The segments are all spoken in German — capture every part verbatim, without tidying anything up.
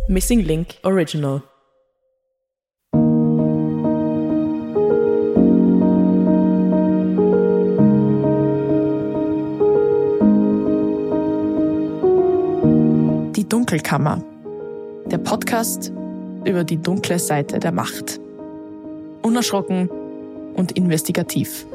Missing Link Original. Die Dunkelkammer. Der Podcast über die dunkle Seite der Macht. Unerschrocken und investigativ.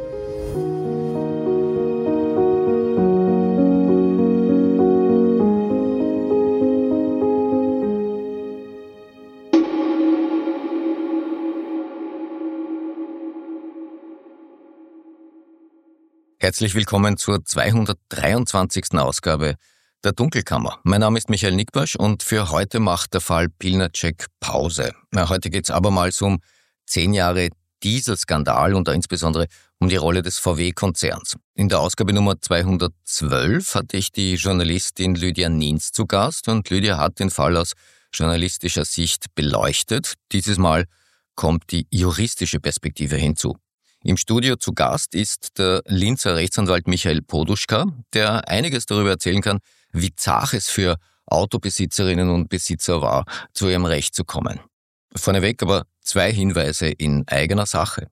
Herzlich willkommen zur zweihundertdreiundzwanzigsten Ausgabe der Dunkelkammer. Mein Name ist Michael Nickbasch und für heute macht der Fall Pilnacek Pause. Na, heute geht es abermals um zehn Jahre Dieselskandal und da insbesondere um die Rolle des V W-Konzerns. In der Ausgabe Nummer zweihundertzwölf hatte ich die Journalistin Lydia Nienz zu Gast und Lydia hat den Fall aus journalistischer Sicht beleuchtet. Dieses Mal kommt die juristische Perspektive hinzu. Im Studio zu Gast ist der Linzer Rechtsanwalt Michael Poduschka, der einiges darüber erzählen kann, wie zach es für Autobesitzerinnen und Besitzer war, zu ihrem Recht zu kommen. Vorneweg aber zwei Hinweise in eigener Sache.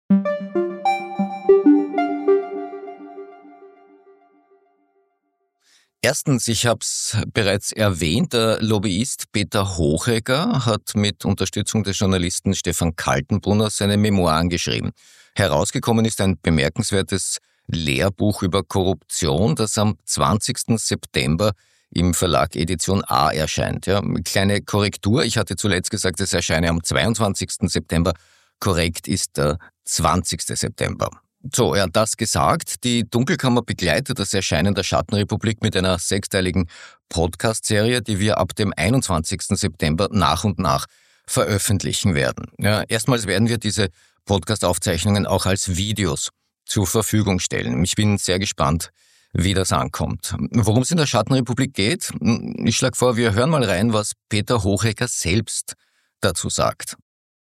Erstens, ich habe es bereits erwähnt, der Lobbyist Peter Hochegger hat mit Unterstützung des Journalisten Stefan Kaltenbrunner seine Memoiren geschrieben. Herausgekommen ist ein bemerkenswertes Lehrbuch über Korruption, das am zwanzigsten September im Verlag Edition A erscheint. Ja, kleine Korrektur, ich hatte zuletzt gesagt, es erscheine am zweiundzwanzigsten September. Korrekt ist der zwanzigsten September. So, ja, das gesagt, die Dunkelkammer begleitet das Erscheinen der Schattenrepublik mit einer sechsteiligen Podcast-Serie, die wir ab dem einundzwanzigsten September nach und nach veröffentlichen werden. Ja, erstmals werden wir diese Podcast-Aufzeichnungen auch als Videos zur Verfügung stellen. Ich bin sehr gespannt, wie das ankommt. Worum es in der Schattenrepublik geht? Ich schlage vor, wir hören mal rein, was Peter Hochegger selbst dazu sagt.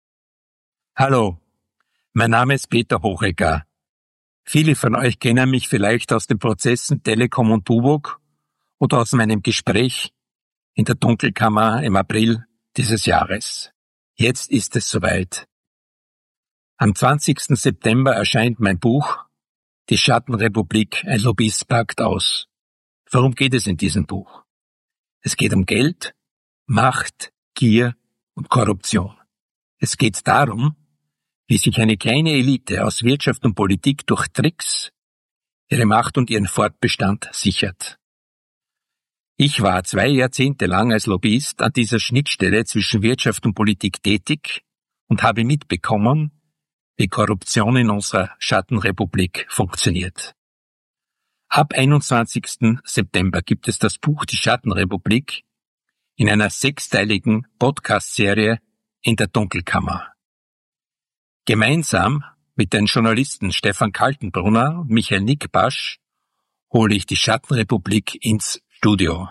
Hallo, mein Name ist Peter Hochegger. Viele von euch kennen mich vielleicht aus den Prozessen Telekom und Duwog oder aus meinem Gespräch in der Dunkelkammer im April dieses Jahres. Jetzt ist es soweit. Am zwanzigsten September erscheint mein Buch Die Schattenrepublik, ein Lobbyist packt aus. Worum geht es in diesem Buch? Es geht um Geld, Macht, Gier und Korruption. Es geht darum, wie sich eine kleine Elite aus Wirtschaft und Politik durch Tricks ihre Macht und ihren Fortbestand sichert. Ich war zwei Jahrzehnte lang als Lobbyist an dieser Schnittstelle zwischen Wirtschaft und Politik tätig und habe mitbekommen, wie Korruption in unserer Schattenrepublik funktioniert. Ab einundzwanzigsten September gibt es das Buch Die Schattenrepublik in einer sechsteiligen Podcast-Serie in der Dunkelkammer. Gemeinsam mit den Journalisten Stefan Kaltenbrunner und Michael Nickbasch hole ich die Schattenrepublik ins Studio.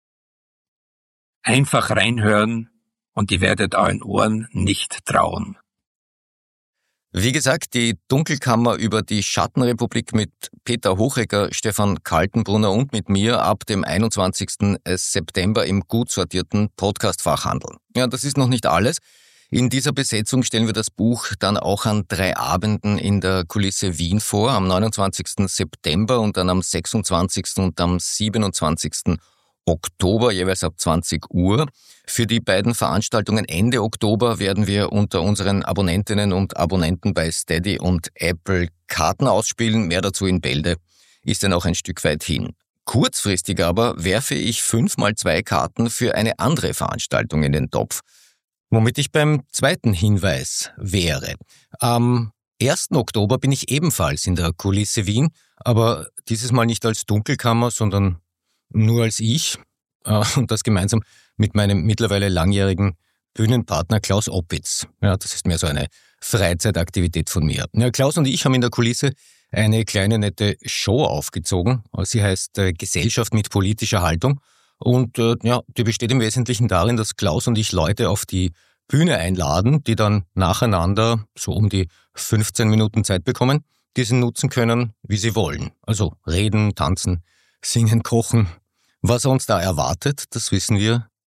Einfach reinhören und ihr werdet euren Ohren nicht trauen. Wie gesagt, die Dunkelkammer über die Schattenrepublik mit Peter Hochegger, Stefan Kaltenbrunner und mit mir ab dem einundzwanzigsten September im gut sortierten Podcast-Fachhandel. Ja, das ist noch nicht alles. In dieser Besetzung stellen wir das Buch dann auch an drei Abenden in der Kulisse Wien vor, am neunundzwanzigsten September und dann am sechsundzwanzigsten und am siebenundzwanzigsten Oktober, jeweils ab zwanzig Uhr. Für die beiden Veranstaltungen Ende Oktober werden wir unter unseren Abonnentinnen und Abonnenten bei Steady und Apple Karten ausspielen. Mehr dazu in Bälde ist dann auch ein Stück weit hin. Kurzfristig aber werfe ich fünf mal zwei Karten für eine andere Veranstaltung in den Topf. Womit ich beim zweiten Hinweis wäre. Am ersten Oktober bin ich ebenfalls in der Kulisse Wien, aber dieses Mal nicht als Dunkelkammer, sondern nur als ich äh, und das gemeinsam mit meinem mittlerweile langjährigen Bühnenpartner Klaus Oppitz. Ja, das ist mehr so eine Freizeitaktivität von mir. Ja, Klaus und ich haben in der Kulisse eine kleine nette Show aufgezogen. Sie heißt äh, Gesellschaft mit politischer Haltung. Und äh, ja, die besteht im Wesentlichen darin, dass Klaus und ich Leute auf die Bühne einladen, die dann nacheinander so um die fünfzehn Minuten Zeit bekommen, die sie nutzen können, wie sie wollen. Also reden, tanzen, singen, kochen. Was uns da erwartet, das wissen wir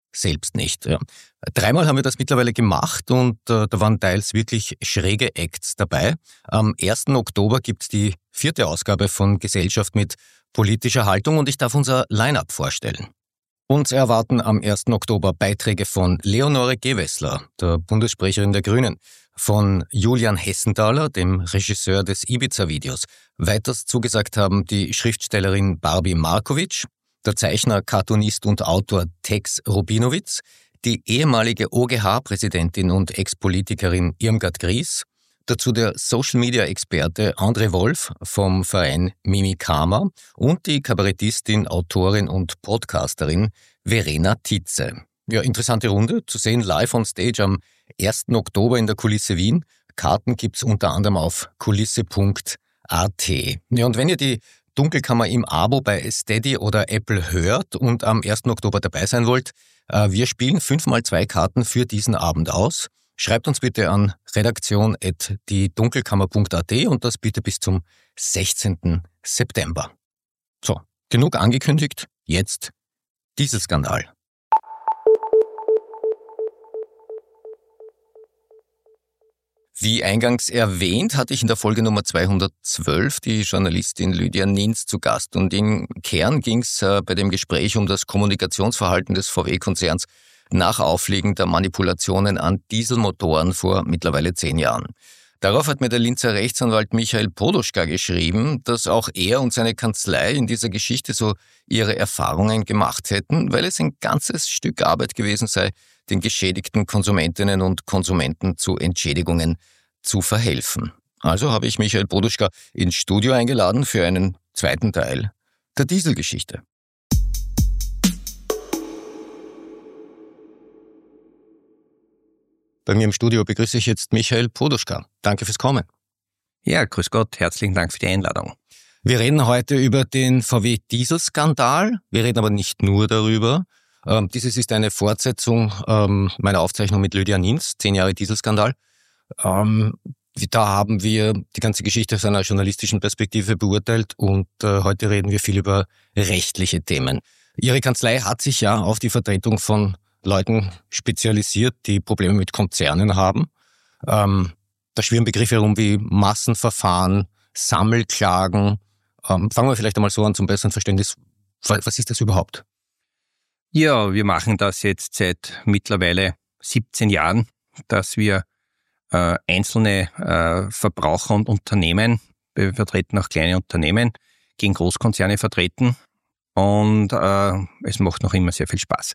selbst nicht. Ja. Dreimal haben wir das mittlerweile gemacht und äh, da waren teils wirklich schräge Acts dabei. Am ersten Oktober gibt's die vierte Ausgabe von Gesellschaft mit politischer Haltung und ich darf unser Line-Up vorstellen. Uns erwarten am ersten Oktober Beiträge von Leonore Gewessler, der Bundessprecherin der Grünen, von Julian Hessenthaler, dem Regisseur des Ibiza-Videos. Weiters zugesagt haben die Schriftstellerin Barbie Markovic, der Zeichner, Cartoonist und Autor Tex Rubinowitz, die ehemalige O G H-Präsidentin und Ex-Politikerin Irmgard Gries, dazu der Social-Media-Experte André Wolf vom Verein Mimikama und die Kabarettistin, Autorin und Podcasterin Verena Tietze. Ja, interessante Runde, zu sehen live on stage am ersten Oktober in der Kulisse Wien. Karten gibt's unter anderem auf kulisse punkt a t. Ja, und wenn ihr die Dunkelkammer im Abo bei Steady oder Apple hört und am ersten Oktober dabei sein wollt, äh, wir spielen fünf mal zwei Karten für diesen Abend aus. Schreibt uns bitte an redaktion at die dunkelkammer punkt a t und das bitte bis zum sechzehnten September. So, genug angekündigt, jetzt Dieselskandal. Wie eingangs erwähnt, hatte ich in der Folge Nummer zweihundertzwölf die Journalistin Lydia Nienz zu Gast und im Kern ging es äh, bei dem Gespräch um das Kommunikationsverhalten des V W-Konzerns nach Aufliegen der Manipulationen an Dieselmotoren vor mittlerweile zehn Jahren. Darauf hat mir der Linzer Rechtsanwalt Michael Poduschka geschrieben, dass auch er und seine Kanzlei in dieser Geschichte so ihre Erfahrungen gemacht hätten, weil es ein ganzes Stück Arbeit gewesen sei, den geschädigten Konsumentinnen und Konsumenten zu Entschädigungen zu verhelfen. Also habe ich Michael Poduschka ins Studio eingeladen für einen zweiten Teil der Dieselgeschichte. Bei mir im Studio begrüße ich jetzt Michael Poduschka. Danke fürs Kommen. Ja, grüß Gott, herzlichen Dank für die Einladung. Wir reden heute über den V W-Dieselskandal. Wir reden aber nicht nur darüber. Ähm, dieses ist eine Fortsetzung ähm, meiner Aufzeichnung mit Lydia Nienz, zehn Jahre Dieselskandal. Ähm, da haben wir die ganze Geschichte aus einer journalistischen Perspektive beurteilt und äh, heute reden wir viel über rechtliche Themen. Ihre Kanzlei hat sich ja auf die Vertretung von Leuten spezialisiert, die Probleme mit Konzernen haben. Ähm, da schwirren Begriffe herum wie Massenverfahren, Sammelklagen. Ähm, fangen wir vielleicht einmal so an zum besseren Verständnis. Was ist das überhaupt? Ja, wir machen das jetzt seit mittlerweile siebzehn Jahren, dass wir äh, einzelne äh, Verbraucher und Unternehmen, wir vertreten auch kleine Unternehmen, gegen Großkonzerne vertreten und äh, es macht noch immer sehr viel Spaß.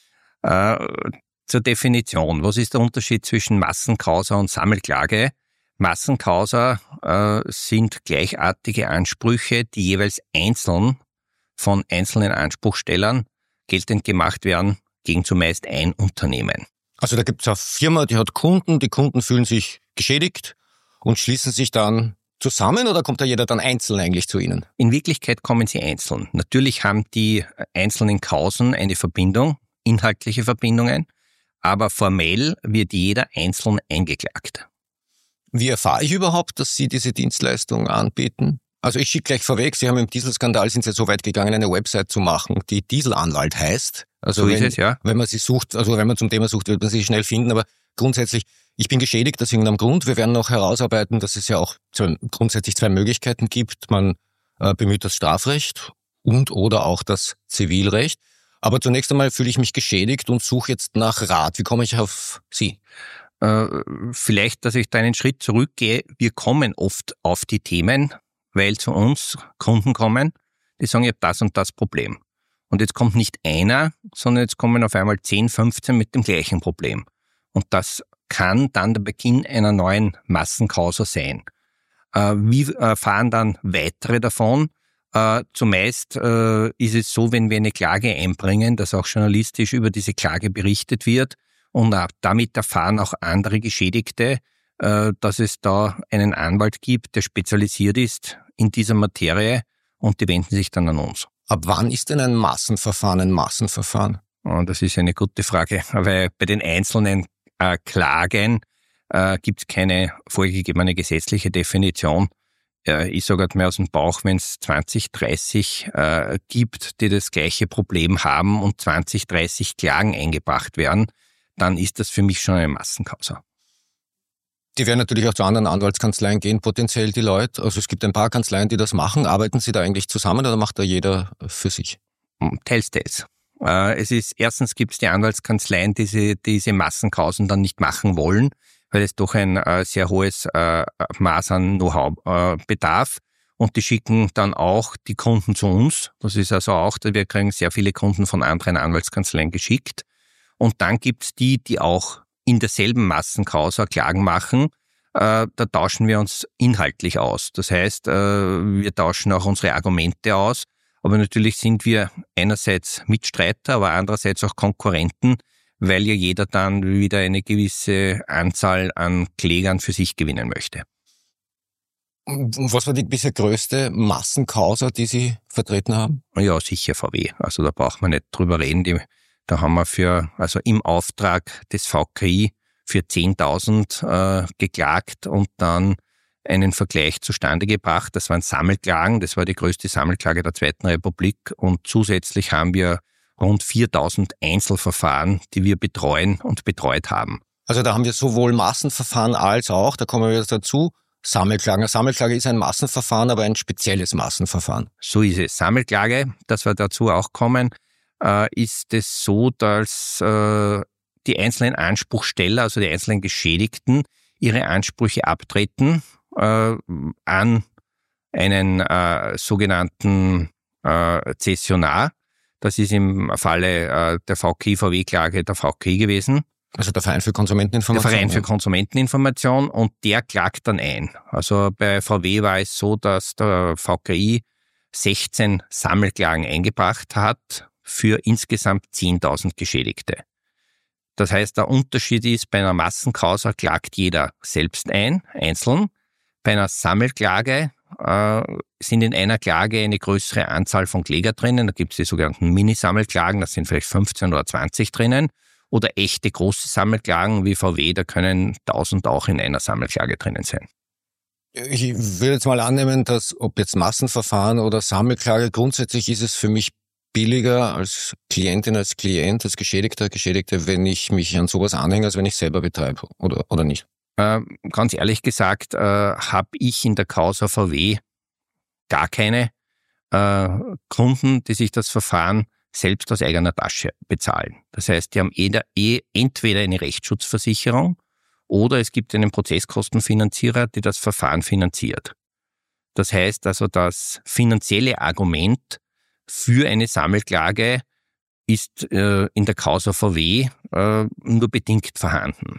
Äh, zur Definition, was ist der Unterschied zwischen Massencausa und Sammelklage? Massencausa äh, sind gleichartige Ansprüche, die jeweils einzeln von einzelnen Anspruchstellern geltend gemacht werden gegen zumeist ein Unternehmen. Also da gibt es eine Firma, die hat Kunden, die Kunden fühlen sich geschädigt und schließen sich dann zusammen oder kommt da jeder dann einzeln eigentlich zu Ihnen? In Wirklichkeit kommen sie einzeln. Natürlich haben die einzelnen Kausen eine Verbindung, inhaltliche Verbindungen, aber formell wird jeder einzeln eingeklagt. Wie erfahre ich überhaupt, dass Sie diese Dienstleistung anbieten? Also ich schicke gleich vorweg, Sie haben im Dieselskandal, sind Sie so weit gegangen, eine Website zu machen, die Dieselanwalt heißt. Also so wenn, ist es, ja. Wenn man sie sucht, also wenn man zum Thema sucht, wird man sie schnell finden, aber grundsätzlich, ich bin geschädigt aus irgendeinem Grund. Wir werden noch herausarbeiten, dass es ja auch zwei, grundsätzlich zwei Möglichkeiten gibt. Man äh, bemüht das Strafrecht und oder auch das Zivilrecht. Aber zunächst einmal fühle ich mich geschädigt und suche jetzt nach Rat. Wie komme ich auf Sie? Äh, vielleicht, dass ich da einen Schritt zurückgehe. Wir kommen oft auf die Themen, weil zu uns Kunden kommen, die sagen, ich habe das und das Problem. Und jetzt kommt nicht einer, sondern jetzt kommen auf einmal zehn, fünfzehn mit dem gleichen Problem. Und das kann dann der Beginn einer neuen Massencausa sein. Äh, wir erfahren dann weitere davon. Äh, zumeist äh, ist es so, wenn wir eine Klage einbringen, dass auch journalistisch über diese Klage berichtet wird und äh, damit erfahren auch andere Geschädigte, äh, dass es da einen Anwalt gibt, der spezialisiert ist in dieser Materie und die wenden sich dann an uns. Ab wann ist denn ein Massenverfahren ein Massenverfahren? Oh, das ist eine gute Frage, weil bei den einzelnen äh, Klagen äh, gibt es keine vorgegebene gesetzliche Definition. äh, ich sage halt mal aus dem Bauch, wenn es zwanzig, dreißig äh, gibt, die das gleiche Problem haben und zwanzig, dreißig Klagen eingebracht werden, dann ist das für mich schon eine Massenkausa. Die werden natürlich auch zu anderen Anwaltskanzleien gehen, potenziell die Leute. Also es gibt ein paar Kanzleien, die das machen. Arbeiten Sie da eigentlich zusammen oder macht da jeder für sich? Teils, teils. Es ist, erstens gibt es die Anwaltskanzleien, die diese, diese Massenkausen dann nicht machen wollen, weil es doch ein äh, sehr hohes äh, Maß an Know-how äh, bedarf. Und die schicken dann auch die Kunden zu uns. Das ist also auch, wir kriegen sehr viele Kunden von anderen Anwaltskanzleien geschickt. Und dann gibt's die, die auch in derselben Massenkausa Klagen machen. Äh, da tauschen wir uns inhaltlich aus. Das heißt, äh, wir tauschen auch unsere Argumente aus. Aber natürlich sind wir einerseits Mitstreiter, aber andererseits auch Konkurrenten, weil ja jeder dann wieder eine gewisse Anzahl an Klägern für sich gewinnen möchte. Was war die bisher größte Massenkausa, die Sie vertreten haben? Ja, sicher V W. Also da braucht man nicht drüber reden. Die, da haben wir für, also im Auftrag des V K I für zehntausend äh, geklagt und dann einen Vergleich zustande gebracht. Das waren Sammelklagen. Das war die größte Sammelklage der Zweiten Republik. Und zusätzlich haben wir rund viertausend Einzelverfahren, die wir betreuen und betreut haben. Also da haben wir sowohl Massenverfahren als auch, da kommen wir jetzt dazu, Sammelklagen. Eine Sammelklage ist ein Massenverfahren, aber ein spezielles Massenverfahren. So ist es. Sammelklage, dass wir dazu auch kommen, äh, ist es so, dass äh, die einzelnen Anspruchsteller, also die einzelnen Geschädigten, ihre Ansprüche abtreten äh, an einen äh, sogenannten äh, Zessionar. Das ist im Falle äh, der V K I-V W-Klage der V K I gewesen. Also der Verein für Konsumenteninformation? Der Verein für ja. Konsumenteninformation und der klagt dann ein. Also bei V W war es so, dass der V K I sechzehn Sammelklagen eingebracht hat für insgesamt zehntausend Geschädigte. Das heißt, der Unterschied ist, bei einer Massenkausa klagt jeder selbst ein, einzeln. Bei einer Sammelklage äh, sind in einer Klage eine größere Anzahl von Kläger drinnen. Da gibt es die sogenannten Mini-Sammelklagen, da sind vielleicht fünfzehn oder zwanzig drinnen. Oder echte große Sammelklagen wie V W, da können tausend auch in einer Sammelklage drinnen sein. Ich würde jetzt mal annehmen, dass ob jetzt Massenverfahren oder Sammelklage, grundsätzlich ist es für mich billiger als Klientin, als Klient, als Geschädigter, Geschädigte, wenn ich mich an sowas anhänge, als wenn ich selber betreibe, oder, oder nicht? Äh, ganz ehrlich gesagt, äh, habe ich in der Causa V W gar keine äh, Kunden, die sich das Verfahren selbst aus eigener Tasche bezahlen. Das heißt, die haben eh, entweder eine Rechtsschutzversicherung oder es gibt einen Prozesskostenfinanzierer, der das Verfahren finanziert. Das heißt also, das finanzielle Argument für eine Sammelklage ist äh, in der Causa V W äh, nur bedingt vorhanden.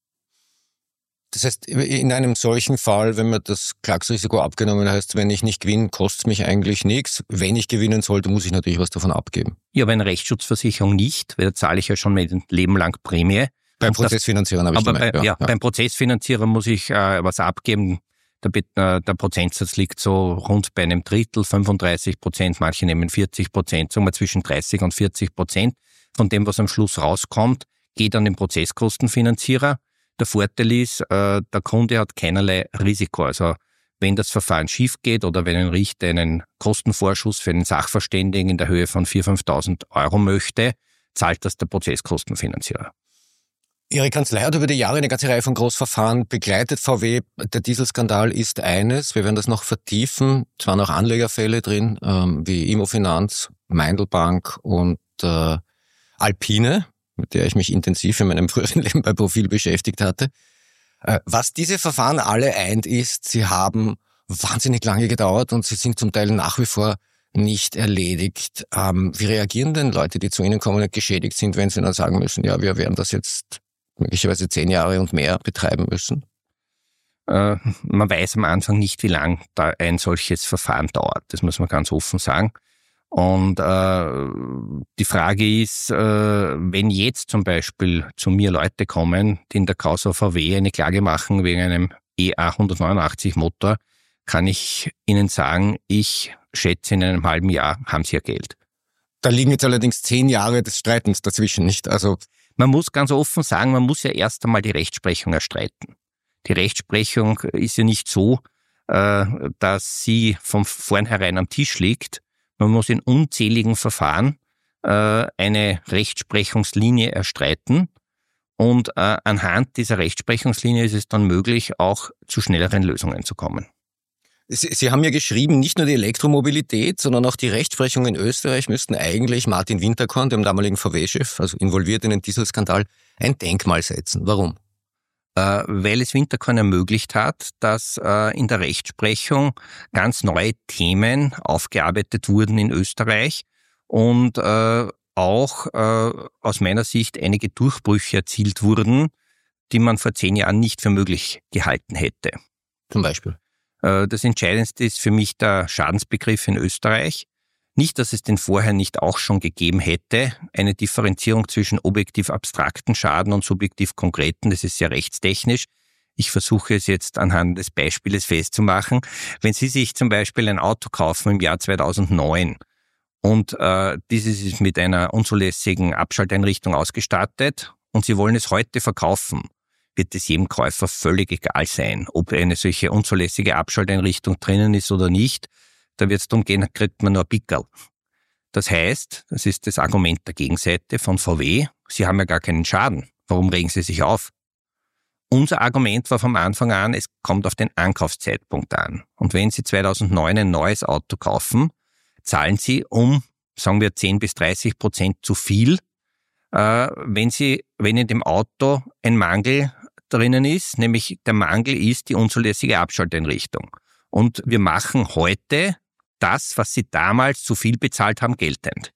Das heißt, in einem solchen Fall, wenn man das Klagsrisiko abgenommen heißt, wenn ich nicht gewinne, kostet es mich eigentlich nichts. Wenn ich gewinnen sollte, muss ich natürlich was davon abgeben. Ja, bei einer Rechtsschutzversicherung nicht, weil da zahle ich ja schon mein Leben lang Prämie. Beim Prozessfinanzierern habe ich aber gemeint. Bei, ja, ja, ja, beim Prozessfinanzierer muss ich äh, was abgeben. Der, der Prozentsatz liegt so rund bei einem Drittel, fünfunddreißig Prozent, manche nehmen vierzig Prozent, sagen wir zwischen dreißig und vierzig Prozent von dem, was am Schluss rauskommt, geht an den Prozesskostenfinanzierer. Der Vorteil ist, äh, der Kunde hat keinerlei Risiko. Also wenn das Verfahren schief geht oder wenn ein Richter einen Kostenvorschuss für einen Sachverständigen in der Höhe von viertausend, fünftausend Euro möchte, zahlt das der Prozesskostenfinanzierer. Ihre Kanzlei hat über die Jahre eine ganze Reihe von Großverfahren begleitet. V W, der Dieselskandal ist eines. Wir werden das noch vertiefen. Es waren auch Anlegerfälle drin, ähm, wie Immofinanz, Meindelbank und äh, Alpine, mit der ich mich intensiv in meinem früheren Leben bei Profil beschäftigt hatte. Äh, was diese Verfahren alle eint, ist, sie haben wahnsinnig lange gedauert und sie sind zum Teil nach wie vor nicht erledigt. Ähm, wie reagieren denn Leute, die zu Ihnen kommen und geschädigt sind, wenn sie dann sagen müssen, ja, wir werden das jetzt möglicherweise zehn Jahre und mehr betreiben müssen? Äh, man weiß am Anfang nicht, wie lang da ein solches Verfahren dauert. Das muss man ganz offen sagen. Und äh, die Frage ist, äh, wenn jetzt zum Beispiel zu mir Leute kommen, die in der Causa V W eine Klage machen wegen einem E A hundertneunundachtzig Motor, kann ich Ihnen sagen, ich schätze, in einem halben Jahr haben Sie Ihr Geld. Da liegen jetzt allerdings zehn Jahre des Streitens dazwischen, nicht? Also man muss ganz offen sagen, man muss ja erst einmal die Rechtsprechung erstreiten. Die Rechtsprechung ist ja nicht so, äh, dass sie von vornherein am Tisch liegt. Man muss in unzähligen Verfahren äh, eine Rechtsprechungslinie erstreiten und äh, anhand dieser Rechtsprechungslinie ist es dann möglich, auch zu schnelleren Lösungen zu kommen. Sie, Sie haben ja geschrieben, nicht nur die Elektromobilität, sondern auch die Rechtsprechung in Österreich müssten eigentlich Martin Winterkorn, dem damaligen V W-Chef, also involviert in den Dieselskandal, ein Denkmal setzen. Warum? Äh, weil es Winterkorn ermöglicht hat, dass äh, in der Rechtsprechung ganz neue Themen aufgearbeitet wurden in Österreich und äh, auch äh, aus meiner Sicht einige Durchbrüche erzielt wurden, die man vor zehn Jahren nicht für möglich gehalten hätte. Zum Beispiel? Äh, das Entscheidendste ist für mich der Schadensbegriff in Österreich. Nicht, dass es den vorher nicht auch schon gegeben hätte. Eine Differenzierung zwischen objektiv abstrakten Schaden und subjektiv konkreten, das ist sehr rechtstechnisch. Ich versuche es jetzt anhand des Beispiels festzumachen. Wenn Sie sich zum Beispiel ein Auto kaufen im Jahr zweitausendneun und äh, dieses ist mit einer unzulässigen Abschalteinrichtung ausgestattet und Sie wollen es heute verkaufen, wird es jedem Käufer völlig egal sein, ob eine solche unzulässige Abschalteinrichtung drinnen ist oder nicht. Da wird es darum gehen, kriegt man nur ein Pickerl. Das heißt, das ist das Argument der Gegenseite von V W, Sie haben ja gar keinen Schaden. Warum regen Sie sich auf? Unser Argument war von Anfang an, es kommt auf den Ankaufszeitpunkt an. Und wenn Sie zweitausendneun ein neues Auto kaufen, zahlen Sie um, sagen wir, zehn bis dreißig Prozent zu viel, äh, wenn Sie, wenn in dem Auto ein Mangel drinnen ist, nämlich der Mangel ist die unzulässige Abschalteinrichtung. Und wir machen heute das, was Sie damals zu viel bezahlt haben, geltend.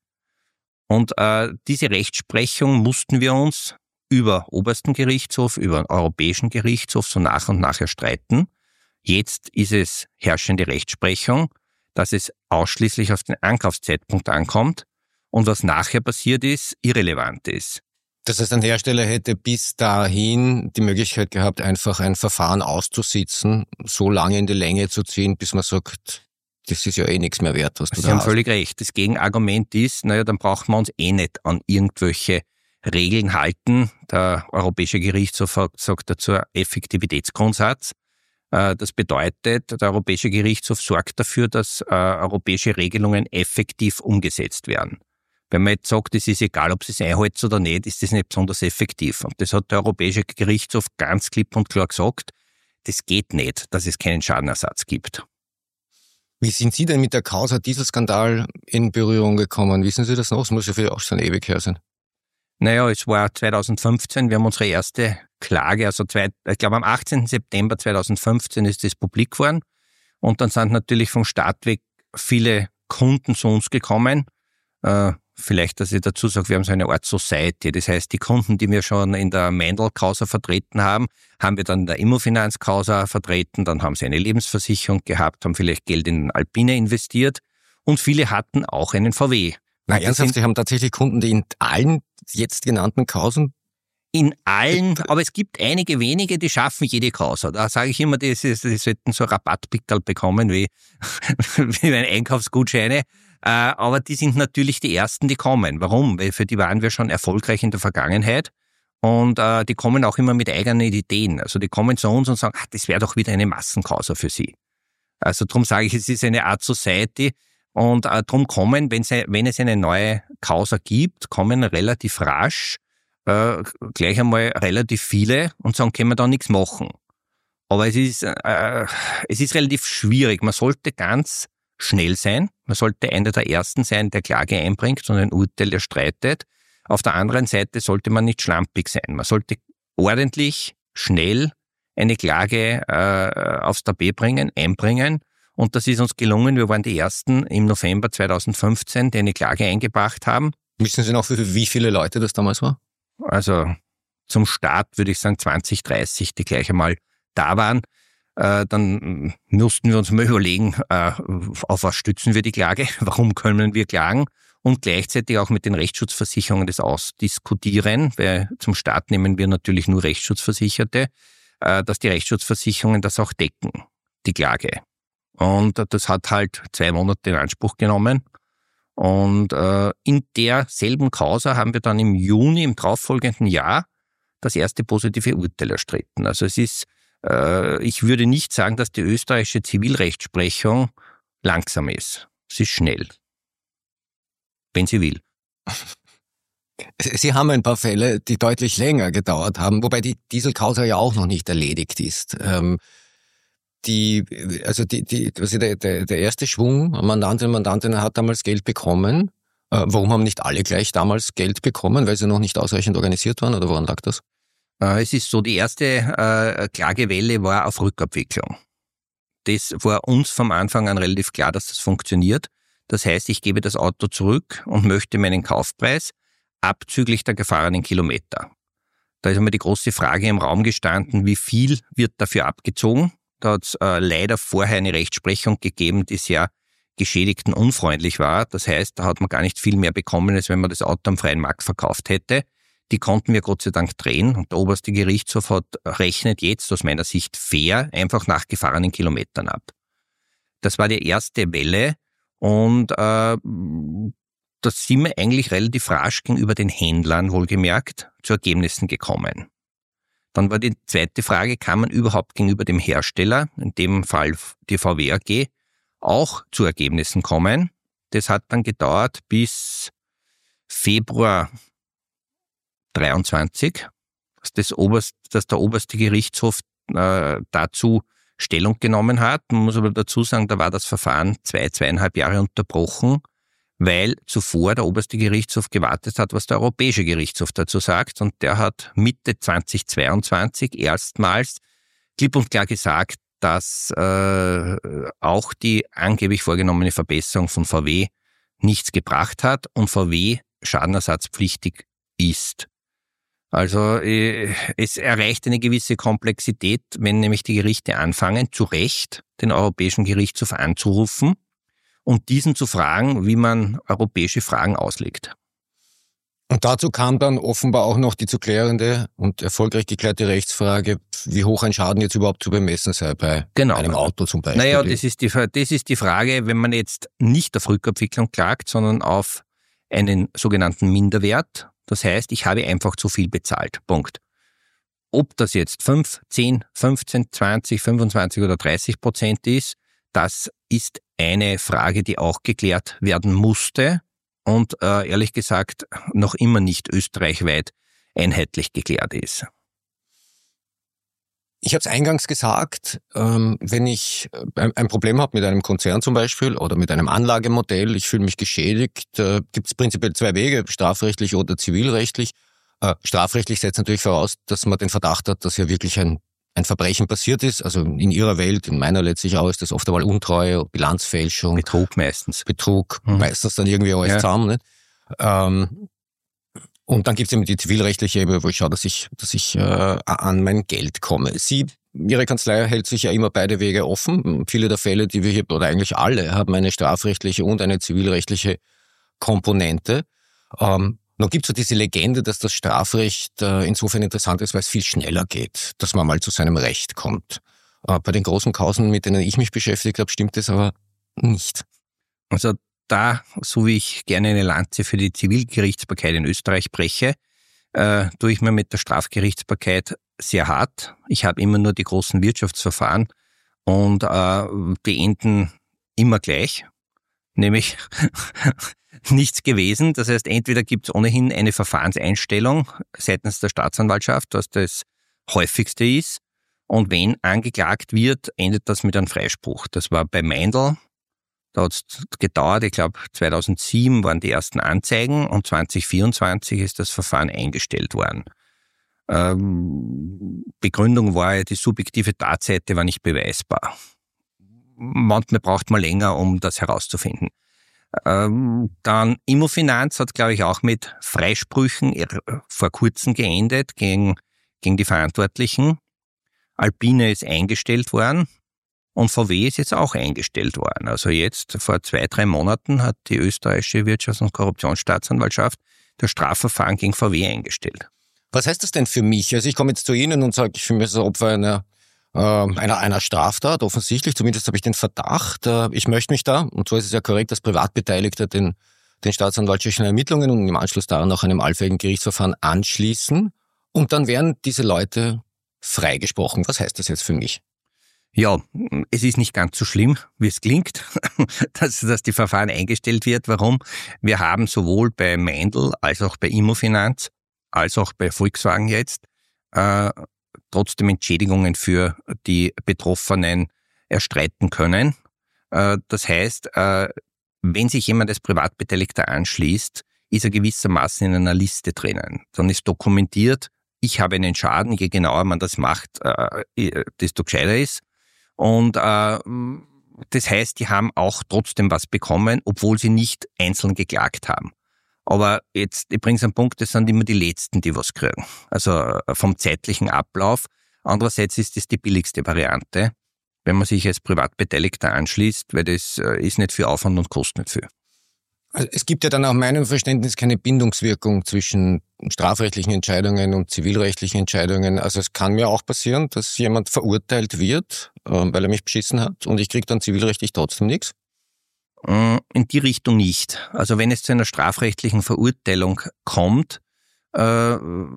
Und äh, diese Rechtsprechung mussten wir uns über obersten Gerichtshof, über den Europäischen Gerichtshof so nach und nach erstreiten. Jetzt ist es herrschende Rechtsprechung, dass es ausschließlich auf den Ankaufszeitpunkt ankommt und was nachher passiert ist, irrelevant ist. Das heißt, ein Hersteller hätte bis dahin die Möglichkeit gehabt, einfach ein Verfahren auszusitzen, so lange in die Länge zu ziehen, bis man sagt, das ist ja eh nichts mehr wert, was du Sie da haben hast. völlig recht. Das Gegenargument ist, naja, dann brauchen wir uns eh nicht an irgendwelche Regeln halten. Der Europäische Gerichtshof sagt dazu Effektivitätsgrundsatz. Das bedeutet, der Europäische Gerichtshof sorgt dafür, dass europäische Regelungen effektiv umgesetzt werden. Wenn man jetzt sagt, es ist egal, ob Sie es einhalten oder nicht, ist das nicht besonders effektiv. Und das hat der Europäische Gerichtshof ganz klipp und klar gesagt, das geht nicht, dass es keinen Schadenersatz gibt. Wie sind Sie denn mit der Causa Dieselskandal in Berührung gekommen? Wissen Sie das noch? Das muss ja vielleicht auch schon ewig her sein. Naja, es war zweitausendfünfzehn, wir haben unsere erste Klage, also zwei, ich glaube am achtzehnten September zweitausendfünfzehn ist das publik geworden. Und dann sind natürlich vom Staat weg viele Kunden zu uns gekommen. Äh, vielleicht, dass ich dazu sage, wir haben so eine Art Society. Das heißt, die Kunden, die wir schon in der Mendel-Causa vertreten haben, haben wir dann in der Immofinanz-Causa vertreten. Dann haben sie eine Lebensversicherung gehabt, haben vielleicht Geld in Alpine investiert. Und viele hatten auch einen V W. Na, ernsthaft, Sie haben tatsächlich Kunden, die in allen jetzt genannten Kausen? In allen, aber es gibt einige wenige, die schaffen jede Causa. Da sage ich immer, die, die sollten so Rabattpickerl bekommen wie, wie Einkaufsgutscheine. Aber die sind natürlich die Ersten, die kommen. Warum? Weil für die waren wir schon erfolgreich in der Vergangenheit. Und äh, die kommen auch immer mit eigenen Ideen. Also die kommen zu uns und sagen, ach, das wäre doch wieder eine Massencausa für sie. Also darum sage ich, es ist eine Art Society. Und äh, darum kommen, wenn, sie, wenn es eine neue Causa gibt, kommen relativ rasch äh, gleich einmal relativ viele und sagen, können wir da nichts machen. Aber es ist, äh, es ist relativ schwierig. Man sollte ganz schnell sein. Man sollte einer der Ersten sein, der Klage einbringt und ein Urteil erstreitet. Auf der anderen Seite sollte man nicht schlampig sein. Man sollte ordentlich, schnell eine Klage äh, aufs Tapet bringen, einbringen. Und das ist uns gelungen. Wir waren die Ersten im November zweitausendfünfzehn, die eine Klage eingebracht haben. Wissen Sie noch, für wie viele Leute das damals war? Also zum Start würde ich sagen zwanzig, dreißig, die gleich einmal da waren. Äh, dann mussten wir uns mal überlegen, äh, auf was stützen wir die Klage, warum können wir klagen und gleichzeitig auch mit den Rechtsschutzversicherungen das ausdiskutieren, weil zum Start nehmen wir natürlich nur Rechtsschutzversicherte, äh, dass die Rechtsschutzversicherungen das auch decken, die Klage. Und das hat halt zwei Monate in Anspruch genommen. Und äh, in derselben Causa haben wir dann im Juni, im darauffolgenden Jahr, das erste positive Urteil erstritten. Also es ist Äh, ich würde nicht sagen, dass die österreichische Zivilrechtsprechung langsam ist. Sie ist schnell. Wenn sie will. Sie haben ein paar Fälle, die deutlich länger gedauert haben, wobei die Dieselcausa ja auch noch nicht erledigt ist. Ähm, die, also die, die, also der, der, der erste Schwung, Mandantin, Mandantin hat damals Geld bekommen. Äh, warum haben nicht alle gleich damals Geld bekommen? Weil sie noch nicht ausreichend organisiert waren, oder woran lag das? Äh, es ist so, die erste äh, Klagewelle war auf Rückabwicklung. Das war uns vom Anfang an relativ klar, dass das funktioniert. Das heißt, ich gebe das Auto zurück und möchte meinen Kaufpreis abzüglich der gefahrenen Kilometer. Da ist einmal die große Frage im Raum gestanden, wie viel wird dafür abgezogen? Da hat es äh, leider vorher eine Rechtsprechung gegeben, die sehr Geschädigten unfreundlich war. Das heißt, da hat man gar nicht viel mehr bekommen, als wenn man das Auto am freien Markt verkauft hätte. Die konnten wir Gott sei Dank drehen und der oberste Gerichtshof hat rechnet jetzt aus meiner Sicht fair einfach nach gefahrenen Kilometern ab. Das war die erste Welle und äh, da sind wir eigentlich relativ rasch gegenüber den Händlern, wohlgemerkt, zu Ergebnissen gekommen. Dann war die zweite Frage, kann man überhaupt gegenüber dem Hersteller, in dem Fall die V W A G, auch zu Ergebnissen kommen? Das hat dann gedauert bis Februar dreiundzwanzig, dass, das Oberst, dass der oberste Gerichtshof äh, dazu Stellung genommen hat. Man muss aber dazu sagen, da war das Verfahren zwei, zweieinhalb Jahre unterbrochen, weil zuvor der oberste Gerichtshof gewartet hat, was der Europäische Gerichtshof dazu sagt. Und der hat Mitte zweitausendzweiundzwanzig erstmals klipp und klar gesagt, dass äh, auch die angeblich vorgenommene Verbesserung von V W nichts gebracht hat und V W schadenersatzpflichtig ist. Also äh, es erreicht eine gewisse Komplexität, wenn nämlich die Gerichte anfangen, zu Recht den Europäischen Gerichtshof anzurufen und diesen zu fragen, wie man europäische Fragen auslegt. Und dazu kam dann offenbar auch noch die zu klärende und erfolgreich geklärte Rechtsfrage, wie hoch ein Schaden jetzt überhaupt zu bemessen sei bei genau. einem Auto zum Beispiel. Naja, das ist, die, das ist die Frage, wenn man jetzt nicht auf Rückabwicklung klagt, sondern auf einen sogenannten Minderwert. Das heißt, ich habe einfach zu viel bezahlt. Punkt. Ob das jetzt fünf, zehn, fünfzehn, zwanzig, fünfundzwanzig oder dreißig Prozent ist, das ist eine Frage, die auch geklärt werden musste und äh, ehrlich gesagt noch immer nicht österreichweit einheitlich geklärt ist. Ich habe es eingangs gesagt, ähm, wenn ich ein, ein Problem habe mit einem Konzern zum Beispiel oder mit einem Anlagemodell, ich fühle mich geschädigt, äh, gibt es prinzipiell zwei Wege, strafrechtlich oder zivilrechtlich. Äh, strafrechtlich setzt natürlich voraus, dass man den Verdacht hat, dass ja wirklich ein, ein Verbrechen passiert ist. Also in Ihrer Welt, in meiner letztlich auch, ist das oft einmal Untreue, Bilanzfälschung. Betrug meistens. Betrug, mhm. meistens dann irgendwie alles ja. zusammen. Nicht? Ähm, Und dann gibt es eben die zivilrechtliche Ebene, wo ich schaue, dass ich, dass ich äh, an mein Geld komme. Sie, Ihre Kanzlei hält sich ja immer beide Wege offen. Viele der Fälle, die wir hier, oder eigentlich alle, haben eine strafrechtliche und eine zivilrechtliche Komponente. Ähm, nun gibt es so diese Legende, dass das Strafrecht äh, insofern interessant ist, weil es viel schneller geht, dass man mal zu seinem Recht kommt. Äh, bei den großen Kausen, mit denen ich mich beschäftigt habe, stimmt das aber nicht. Also da, so wie ich gerne eine Lanze für die Zivilgerichtsbarkeit in Österreich breche, äh, tue ich mir mit der Strafgerichtsbarkeit sehr hart. Ich habe immer nur die großen Wirtschaftsverfahren und äh, die enden immer gleich, nämlich nichts gewesen. Das heißt, entweder gibt es ohnehin eine Verfahrenseinstellung seitens der Staatsanwaltschaft, was das häufigste ist, und wenn angeklagt wird, endet das mit einem Freispruch. Das war bei Meindl. Da hat es gedauert, ich glaube zweitausendsieben waren die ersten Anzeigen und zwanzig vierundzwanzig ist das Verfahren eingestellt worden. Ähm, Begründung war ja, die subjektive Tatseite war nicht beweisbar. Manchmal braucht man länger, um das herauszufinden. Ähm, dann Immofinanz hat, glaube ich, auch mit Freisprüchen vor kurzem geendet gegen, gegen die Verantwortlichen. Alpine ist eingestellt worden. Und V W ist jetzt auch eingestellt worden. Also jetzt, vor zwei, drei Monaten, hat die österreichische Wirtschafts- und Korruptionsstaatsanwaltschaft das Strafverfahren gegen V W eingestellt. Was heißt das denn für mich? Also ich komme jetzt zu Ihnen und sage, ich fühle mich als Opfer einer, äh, einer, einer Straftat, offensichtlich. Zumindest habe ich den Verdacht. Äh, ich möchte mich da, und so ist es ja korrekt, als Privatbeteiligter den, den staatsanwaltlichen Ermittlungen und im Anschluss daran auch einem allfälligen Gerichtsverfahren anschließen. Und dann werden diese Leute freigesprochen. Was heißt das jetzt für mich? Ja, es ist nicht ganz so schlimm, wie es klingt, dass, dass die Verfahren eingestellt wird. Warum? Wir haben sowohl bei Meindl als auch bei Immofinanz, als auch bei Volkswagen jetzt, äh, trotzdem Entschädigungen für die Betroffenen erstreiten können. Äh, das heißt, äh, wenn sich jemand als Privatbeteiligter anschließt, ist er gewissermaßen in einer Liste drinnen. Dann ist dokumentiert, ich habe einen Schaden, je genauer man das macht, äh, desto gescheiter ist. Und äh, das heißt, die haben auch trotzdem was bekommen, obwohl sie nicht einzeln geklagt haben. Aber jetzt, ich bringe es an den Punkt, das sind immer die Letzten, die was kriegen. Also vom zeitlichen Ablauf. Andererseits ist das die billigste Variante, wenn man sich als Privatbeteiligter anschließt, weil das ist nicht viel Aufwand und kostet nicht viel. Also es gibt ja dann nach meinem Verständnis keine Bindungswirkung zwischen strafrechtlichen Entscheidungen und zivilrechtlichen Entscheidungen. Also es kann mir auch passieren, dass jemand verurteilt wird, weil er mich beschissen hat und ich kriege dann zivilrechtlich trotzdem nichts? In die Richtung nicht. Also wenn es zu einer strafrechtlichen Verurteilung kommt, äh,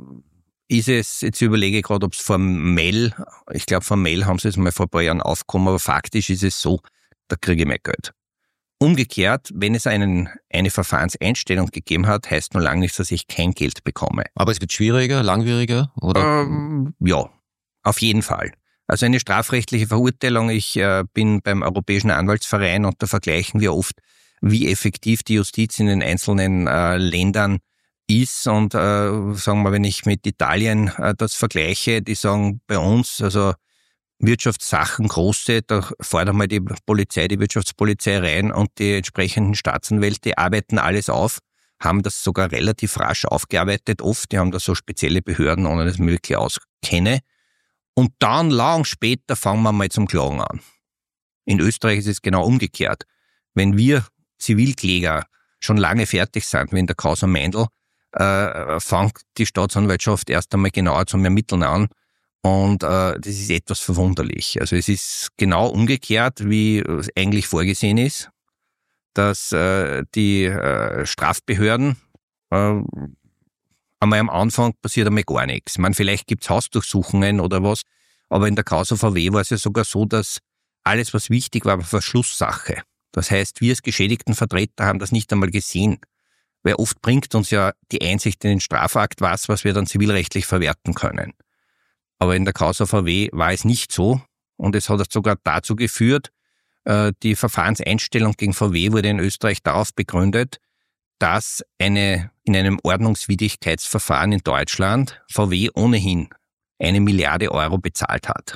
ist es, jetzt überlege ich gerade, ob es formell, ich glaube formell haben sie es mal vor ein paar Jahren aufgekommen, aber faktisch ist es so, da kriege ich mehr Geld. Umgekehrt, wenn es einen, eine Verfahrenseinstellung gegeben hat, heißt nur lange nicht, dass ich kein Geld bekomme. Aber es wird schwieriger, langwieriger, oder? Ähm, ja, auf jeden Fall. Also eine strafrechtliche Verurteilung, ich äh, bin beim Europäischen Anwaltsverein und da vergleichen wir oft, wie effektiv die Justiz in den einzelnen äh, Ländern ist. Und äh, sagen wir, wenn ich mit Italien äh, das vergleiche, die sagen bei uns, also Wirtschaftssachen große, da fährt einmal die Polizei, die Wirtschaftspolizei rein und die entsprechenden Staatsanwälte arbeiten alles auf, haben das sogar relativ rasch aufgearbeitet oft, die haben da so spezielle Behörden, ohne dass ich mich wirklich auskenne. Und dann lang später fangen wir mal zum Klagen an. In Österreich ist es genau umgekehrt. Wenn wir Zivilkläger schon lange fertig sind, wie in der Causa Meindl, äh, fängt die Staatsanwaltschaft erst einmal genauer zum Ermitteln an. Und äh, das ist etwas verwunderlich. Also es ist genau umgekehrt, wie es eigentlich vorgesehen ist, dass äh, die äh, Strafbehörden äh, einmal am Anfang passiert einmal gar nichts. Ich meine, vielleicht gibt's Hausdurchsuchungen oder was, aber in der Causa V W war es ja sogar so, dass alles, was wichtig war, war Verschlusssache. Das heißt, wir als geschädigten Vertreter haben das nicht einmal gesehen, weil oft bringt uns ja die Einsicht in den Strafakt was, was wir dann zivilrechtlich verwerten können. Aber in der Causa V W war es nicht so und es hat sogar dazu geführt, die Verfahrenseinstellung gegen V W wurde in Österreich darauf begründet, dass eine in einem Ordnungswidrigkeitsverfahren in Deutschland V W ohnehin eine Milliarde Euro bezahlt hat.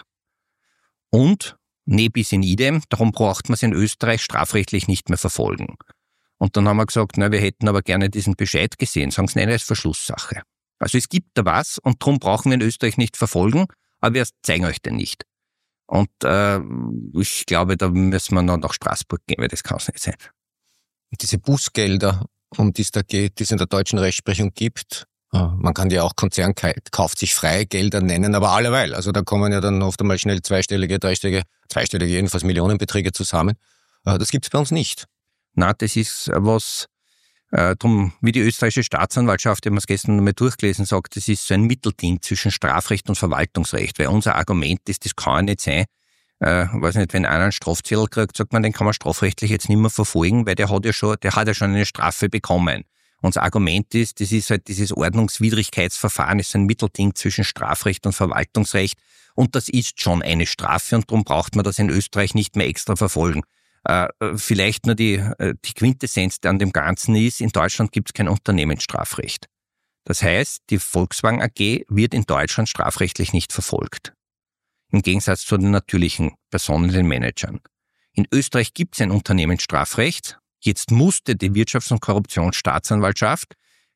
Und, ne bis in idem, darum braucht man es in Österreich strafrechtlich nicht mehr verfolgen. Und dann haben wir gesagt, na, wir hätten aber gerne diesen Bescheid gesehen, sagen sie, nein, das ist Verschlusssache. Also es gibt da was und darum brauchen wir in Österreich nicht verfolgen, aber wir zeigen euch den nicht. Und äh, ich glaube, da müssen wir noch nach Straßburg gehen, weil das kann es nicht sein. Diese Bußgelder, um die es da geht, die es in der deutschen Rechtsprechung gibt, man kann die auch Konzern kauft sich frei Gelder nennen, aber alleweil. Also da kommen ja dann oft einmal schnell zweistellige, dreistellige, zweistellige, jedenfalls Millionenbeträge zusammen. Das gibt es bei uns nicht. Na, das ist was... Äh, drum, wie die österreichische Staatsanwaltschaft, ich habe es gestern nochmal durchgelesen, sagt, das ist so ein Mittelding zwischen Strafrecht und Verwaltungsrecht, weil unser Argument ist, das kann ja nicht sein, äh, weiß nicht, wenn einer einen Strafzettel kriegt, sagt man, den kann man strafrechtlich jetzt nicht mehr verfolgen, weil der hat ja schon, der hat ja schon eine Strafe bekommen. Unser Argument ist, das ist halt dieses Ordnungswidrigkeitsverfahren, ist ein Mittelding zwischen Strafrecht und Verwaltungsrecht und das ist schon eine Strafe und darum braucht man das in Österreich nicht mehr extra verfolgen. Äh, vielleicht nur die, die Quintessenz an dem Ganzen ist, in Deutschland gibt es kein Unternehmensstrafrecht. Das heißt, die Volkswagen A G wird in Deutschland strafrechtlich nicht verfolgt. Im Gegensatz zu den natürlichen Personen, den Managern. In Österreich gibt es ein Unternehmensstrafrecht. Jetzt musste die Wirtschafts- und Korruptionsstaatsanwaltschaft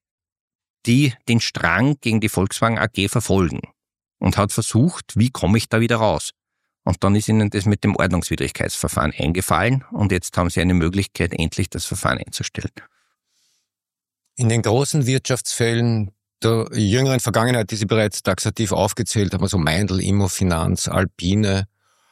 die den Strang gegen die Volkswagen A G verfolgen und hat versucht, wie komme ich da wieder raus? Und dann ist ihnen das mit dem Ordnungswidrigkeitsverfahren eingefallen und jetzt haben sie eine Möglichkeit, endlich das Verfahren einzustellen. In den großen Wirtschaftsfällen der jüngeren Vergangenheit, die Sie bereits taxativ aufgezählt haben, also Meindl, Immofinanz, Alpine,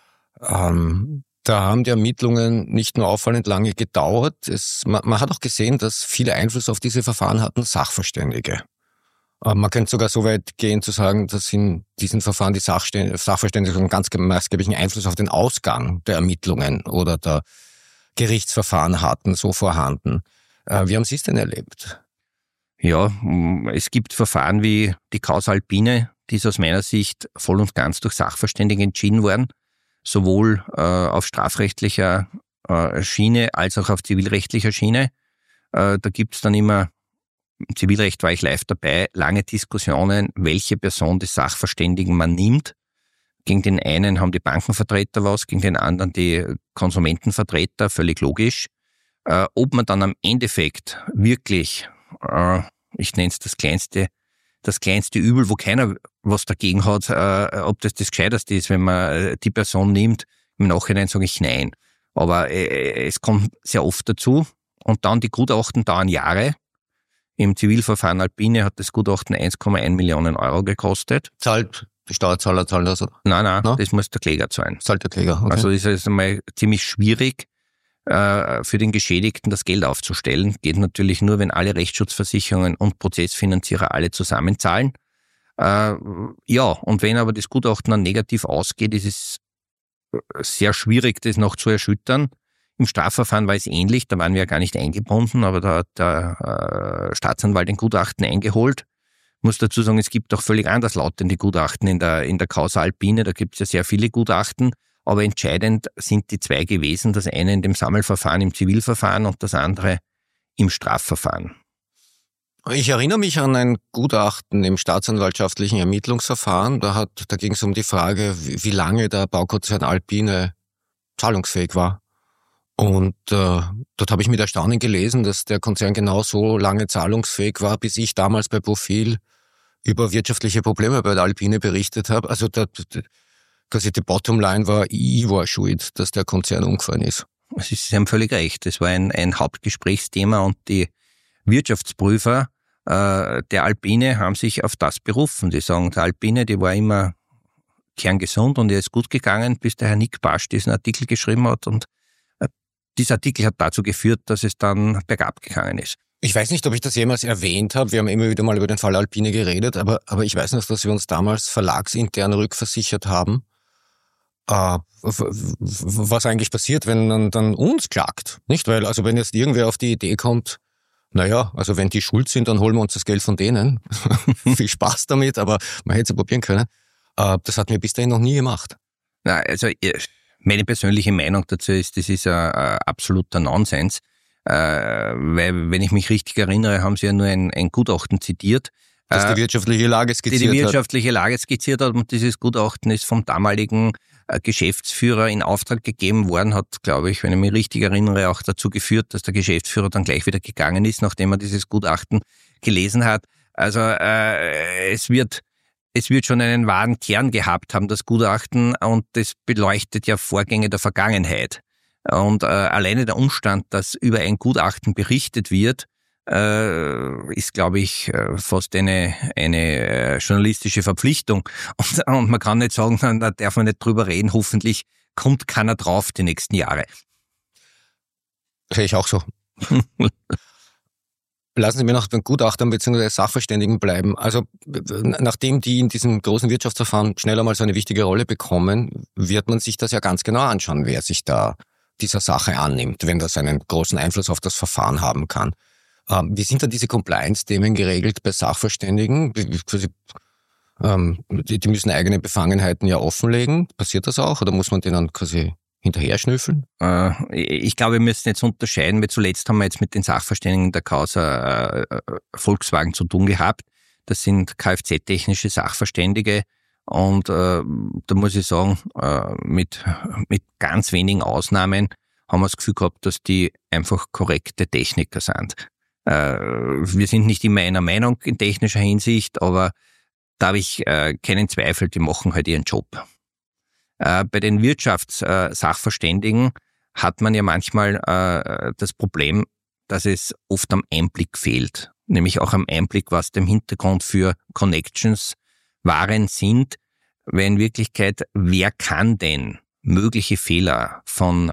ähm, da haben die Ermittlungen nicht nur auffallend lange gedauert. Es, man, man hat auch gesehen, dass viele Einfluss auf diese Verfahren hatten Sachverständige. Man könnte sogar so weit gehen zu sagen, dass in diesen Verfahren die Sachverständigen einen ganz maßgeblichen Einfluss auf den Ausgang der Ermittlungen oder der Gerichtsverfahren hatten, so vorhanden. Wie haben Sie es denn erlebt? Ja, es gibt Verfahren wie die Causa Alpine, die ist aus meiner Sicht voll und ganz durch Sachverständige entschieden worden, sowohl äh, auf strafrechtlicher äh, Schiene als auch auf zivilrechtlicher Schiene. Äh, da gibt es dann immer, im Zivilrecht war ich live dabei, lange Diskussionen, welche Person des Sachverständigen man nimmt. Gegen den einen haben die Bankenvertreter was, gegen den anderen die Konsumentenvertreter, völlig logisch. Äh, ob man dann am Endeffekt wirklich, äh, ich nenne es das kleinste, das kleinste Übel, wo keiner was dagegen hat, äh, ob das das Gescheiterste ist, wenn man äh, die Person nimmt, im Nachhinein sage ich nein. Aber äh, es kommt sehr oft dazu. Und dann die Gutachten dauern Jahre. Im Zivilverfahren Alpine hat das Gutachten eins Komma eins Millionen Euro gekostet. Zahlt die Steuerzahler, zahlen das? Nein, nein, no? das muss der Kläger zahlen. Zahlt der Kläger, okay. Also ist es einmal ziemlich schwierig, äh, für den Geschädigten das Geld aufzustellen. Geht natürlich nur, wenn alle Rechtsschutzversicherungen und Prozessfinanzierer alle zusammenzahlen. Äh, ja, und wenn aber das Gutachten dann negativ ausgeht, ist es sehr schwierig, das noch zu erschüttern. Im Strafverfahren war es ähnlich, da waren wir ja gar nicht eingebunden, aber da hat der äh, Staatsanwalt ein Gutachten eingeholt. Ich muss dazu sagen, es gibt auch völlig anderslautende Gutachten in der, in der Causa Alpine, da gibt es ja sehr viele Gutachten, aber entscheidend sind die zwei gewesen, das eine in dem Sammelverfahren im Zivilverfahren und das andere im Strafverfahren. Ich erinnere mich an ein Gutachten im staatsanwaltschaftlichen Ermittlungsverfahren, da, hat, da ging es um die Frage, wie, wie lange der Baukonzern Alpine zahlungsfähig war. Und äh, dort habe ich mit Erstaunen gelesen, dass der Konzern genau so lange zahlungsfähig war, bis ich damals bei Profil über wirtschaftliche Probleme bei der Alpine berichtet habe. Also da, da, quasi die Bottomline war, ich war schuld, dass der Konzern umgefallen ist. Sie haben völlig recht. Das war ein, ein Hauptgesprächsthema und die Wirtschaftsprüfer äh, der Alpine haben sich auf das berufen. Die sagen, der Alpine, die war immer kerngesund und ihr ist gut gegangen, bis der Herr Nick Basch diesen Artikel geschrieben hat und dieser Artikel hat dazu geführt, dass es dann bergab gegangen ist. Ich weiß nicht, ob ich das jemals erwähnt habe. Wir haben immer wieder mal über den Fall Alpine geredet, aber, aber ich weiß noch, dass wir uns damals verlagsintern rückversichert haben, äh, was eigentlich passiert, wenn man dann uns klagt. Nicht? Weil, also wenn jetzt irgendwer auf die Idee kommt, naja, also wenn die schuld sind, dann holen wir uns das Geld von denen. Viel Spaß damit, aber man hätte es probieren können. Äh, das hat mir bis dahin noch nie gemacht. Na, also meine persönliche Meinung dazu ist, das ist ein, ein absoluter Nonsens, äh, weil, wenn ich mich richtig erinnere, haben Sie ja nur ein, ein Gutachten zitiert. Das äh, die wirtschaftliche Lage skizziert hat. Die die wirtschaftliche Lage skizziert hat und dieses Gutachten ist vom damaligen äh, Geschäftsführer in Auftrag gegeben worden, hat, glaube ich, wenn ich mich richtig erinnere, auch dazu geführt, dass der Geschäftsführer dann gleich wieder gegangen ist, nachdem er dieses Gutachten gelesen hat. Also äh, es wird Es wird schon einen wahren Kern gehabt haben, das Gutachten, und das beleuchtet ja Vorgänge der Vergangenheit. Und äh, alleine der Umstand, dass über ein Gutachten berichtet wird, äh, ist, glaube ich, fast eine, eine journalistische Verpflichtung. Und, und man kann nicht sagen, da darf man nicht drüber reden, hoffentlich kommt keiner drauf die nächsten Jahre. Sehe ich auch so. Lassen Sie mir noch beim Gutachtern bzw. Sachverständigen bleiben. Also nachdem die in diesem großen Wirtschaftsverfahren schnell einmal so eine wichtige Rolle bekommen, wird man sich das ja ganz genau anschauen, wer sich da dieser Sache annimmt, wenn das einen großen Einfluss auf das Verfahren haben kann. Ähm, wie sind dann diese Compliance-Themen geregelt bei Sachverständigen? Ähm, die, die müssen eigene Befangenheiten ja offenlegen. Passiert das auch oder muss man denen quasi hinterher schnüffeln? Ich glaube, wir müssen jetzt unterscheiden, weil zuletzt haben wir jetzt mit den Sachverständigen der Causa Volkswagen zu tun gehabt. Das sind Kfz-technische Sachverständige und äh, da muss ich sagen, äh, mit, mit ganz wenigen Ausnahmen haben wir das Gefühl gehabt, dass die einfach korrekte Techniker sind. Äh, wir sind nicht immer einer Meinung in technischer Hinsicht, aber da habe ich äh, keinen Zweifel, die machen halt ihren Job. Äh, bei den Wirtschaftssachverständigen hat man ja manchmal äh, das Problem, dass es oft am Einblick fehlt. Nämlich auch am Einblick, was dem Hintergrund für Connections waren sind, weil in Wirklichkeit, wer kann denn mögliche Fehler von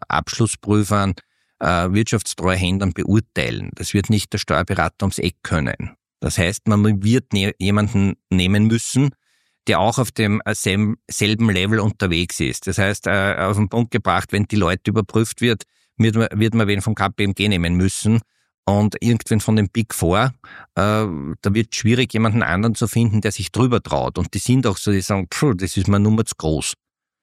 Abschlussprüfern, äh, Wirtschaftstreuhändlern beurteilen? Das wird nicht der Steuerberater ums Eck können. Das heißt, man wird ne- jemanden nehmen müssen, der auch auf dem selben, selben Level unterwegs ist. Das heißt, äh, auf den Punkt gebracht, wenn die Leute überprüft wird, wird man, wird man wen vom K P M G nehmen müssen und irgendwen von den Big Four. Äh, da wird es schwierig, jemanden anderen zu finden, der sich drüber traut. Und die sind auch so, die sagen, pff, das ist mir nur zu groß.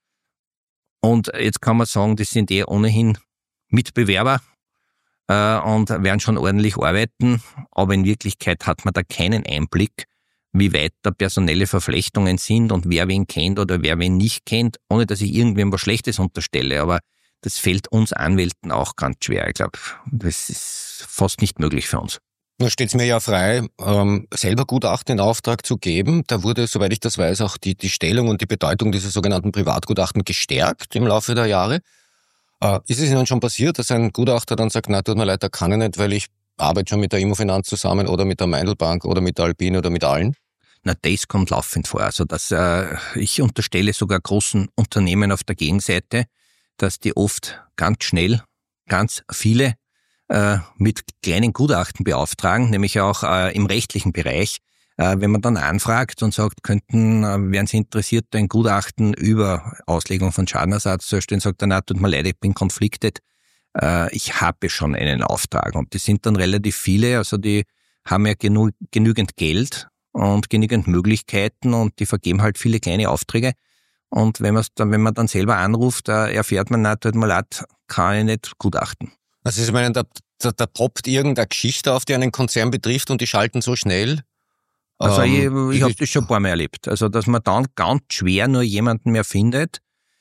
Und jetzt kann man sagen, das sind eh ohnehin Mitbewerber äh, und werden schon ordentlich arbeiten, aber in Wirklichkeit hat man da keinen Einblick, wie weit da personelle Verflechtungen sind und wer wen kennt oder wer wen nicht kennt, ohne dass ich irgendwem was Schlechtes unterstelle. Aber das fällt uns Anwälten auch ganz schwer. Ich glaube, das ist fast nicht möglich für uns. Nur steht es mir ja frei, ähm, selber Gutachten in Auftrag zu geben. Da wurde, soweit ich das weiß, auch die, die Stellung und die Bedeutung dieser sogenannten Privatgutachten gestärkt im Laufe der Jahre. Äh, ist es Ihnen schon passiert, dass ein Gutachter dann sagt, na, tut mir leid, da kann ich nicht, weil ich arbeite schon mit der Immofinanz zusammen oder mit der Meindelbank oder mit der Alpine oder mit allen? Na, das kommt laufend vor. Also das, äh, ich unterstelle sogar großen Unternehmen auf der Gegenseite, dass die oft ganz schnell ganz viele äh, mit kleinen Gutachten beauftragen, nämlich auch äh, im rechtlichen Bereich. Äh, wenn man dann anfragt und sagt, könnten, äh, wären Sie interessiert, ein Gutachten über Auslegung von Schadenersatz zu erstellen, sagt er, na, tut mir leid, ich bin conflicted. Äh, ich habe schon einen Auftrag. Und die sind dann relativ viele, also die haben ja genü- genügend Geld und genügend Möglichkeiten und die vergeben halt viele kleine Aufträge. Und wenn man dann, wenn man dann selber anruft, erfährt man, na, tut mir leid, kann ich nicht gutachten. Also ich meine, da, da, da poppt irgendeine Geschichte auf, die einen Konzern betrifft und die schalten so schnell. Also ähm, ich, ich habe das schon ein paar Mal erlebt. Also dass man dann ganz schwer nur jemanden mehr findet.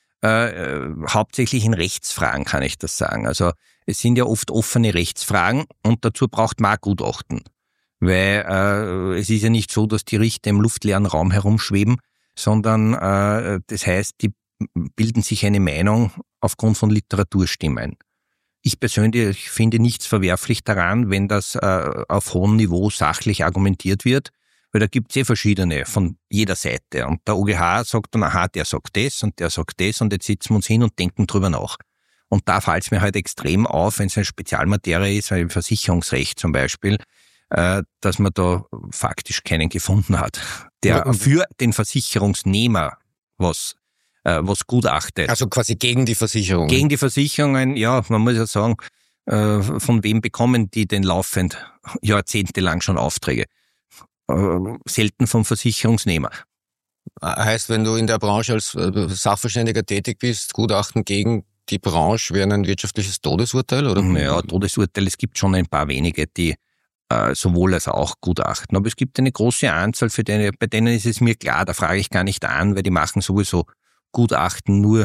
Äh, hauptsächlich in Rechtsfragen kann ich das sagen. Also es sind ja oft offene Rechtsfragen und dazu braucht man auch Gutachten. Weil äh, es ist ja nicht so, dass die Richter im luftleeren Raum herumschweben, sondern äh, das heißt, die bilden sich eine Meinung aufgrund von Literaturstimmen. Ich persönlich finde nichts verwerflich daran, wenn das äh, auf hohem Niveau sachlich argumentiert wird, weil da gibt es eh verschiedene von jeder Seite. Und der O G H sagt dann, aha, der sagt das und der sagt das und jetzt sitzen wir uns hin und denken drüber nach. Und da fällt es mir halt extrem auf, wenn es eine Spezialmaterie ist, wie im Versicherungsrecht zum Beispiel, äh, dass man da faktisch keinen gefunden hat, der für den Versicherungsnehmer was äh, was gutachtet. Also quasi gegen die Versicherung. Gegen die Versicherungen, ja, man muss ja sagen, äh, von wem bekommen die denn laufend jahrzehntelang schon Aufträge? Äh, selten vom Versicherungsnehmer. Heißt, wenn du in der Branche als Sachverständiger tätig bist, Gutachten gegen die Branche wäre ein wirtschaftliches Todesurteil, oder? Ja, Todesurteil, es gibt schon ein paar wenige, die äh, sowohl als auch Gutachten. Aber es gibt eine große Anzahl, für denen, bei denen ist es mir klar, da frage ich gar nicht an, weil die machen sowieso Gutachten nur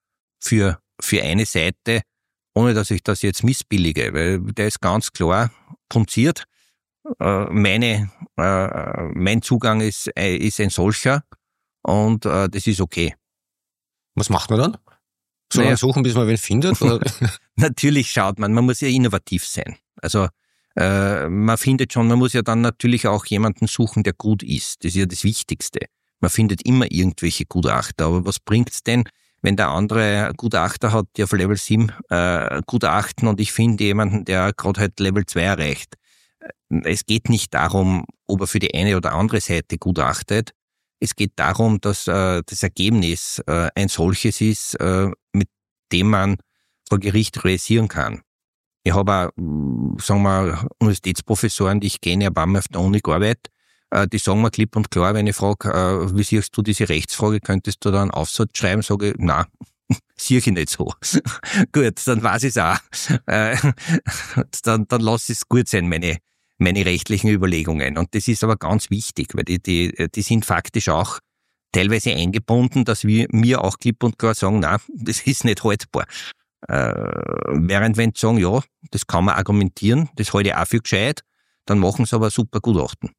für, für eine Seite, ohne dass ich das jetzt missbillige, weil der ist ganz klar punziert. Äh, meine, äh, mein Zugang ist, äh, ist ein solcher und äh, das ist okay. Was macht man dann? So naja. lange suchen, bis man wen findet? Oder? Natürlich schaut man, man muss ja innovativ sein. Also äh, man findet schon, man muss ja dann natürlich auch jemanden suchen, der gut ist. Das ist ja das Wichtigste. Man findet immer irgendwelche Gutachter, aber was bringt's denn, wenn der andere Gutachter hat, der auf Level sieben äh, Gutachten und ich finde jemanden, der gerade halt Level zwei erreicht. Es geht nicht darum, ob er für die eine oder andere Seite gutachtet. Es geht darum, dass äh, das Ergebnis äh, ein solches ist, äh, mit dem man vor Gericht realisieren kann. Ich habe auch, sagen wir, Universitätsprofessoren, die ich kenne, ein paar Mal auf der Uni gearbeitet, äh, die sagen mir klipp und klar, wenn ich frage, äh, wie siehst du diese Rechtsfrage, könntest du da einen Aufsatz schreiben, sage ich, nein, sehe ich nicht so. Gut, dann weiß ich es auch. Äh, dann, dann lass es gut sein, meine meine rechtlichen Überlegungen. Und das ist aber ganz wichtig, weil die, die, die sind faktisch auch teilweise eingebunden, dass wir mir auch klipp und klar sagen, na, das ist nicht haltbar. Äh, während wenn sie sagen, ja, das kann man argumentieren, das halte ich auch für gescheit, dann machen sie aber super Gutachten.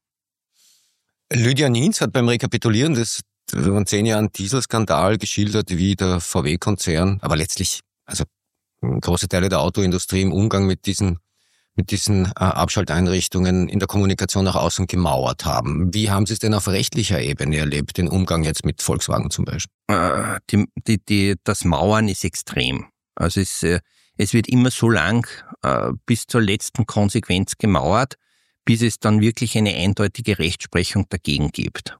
Lydia Nienz hat beim Rekapitulieren des von zehn Jahren Dieselskandal geschildert, wie der V W-Konzern, aber letztlich, also große Teile der Autoindustrie im Umgang mit diesen mit diesen äh, Abschalteinrichtungen in der Kommunikation nach außen gemauert haben. Wie haben Sie es denn auf rechtlicher Ebene erlebt, den Umgang jetzt mit Volkswagen zum Beispiel? Äh, die, die, die, das Mauern ist extrem. Also es, äh, es wird immer so lang äh, bis zur letzten Konsequenz gemauert, bis es dann wirklich eine eindeutige Rechtsprechung dagegen gibt.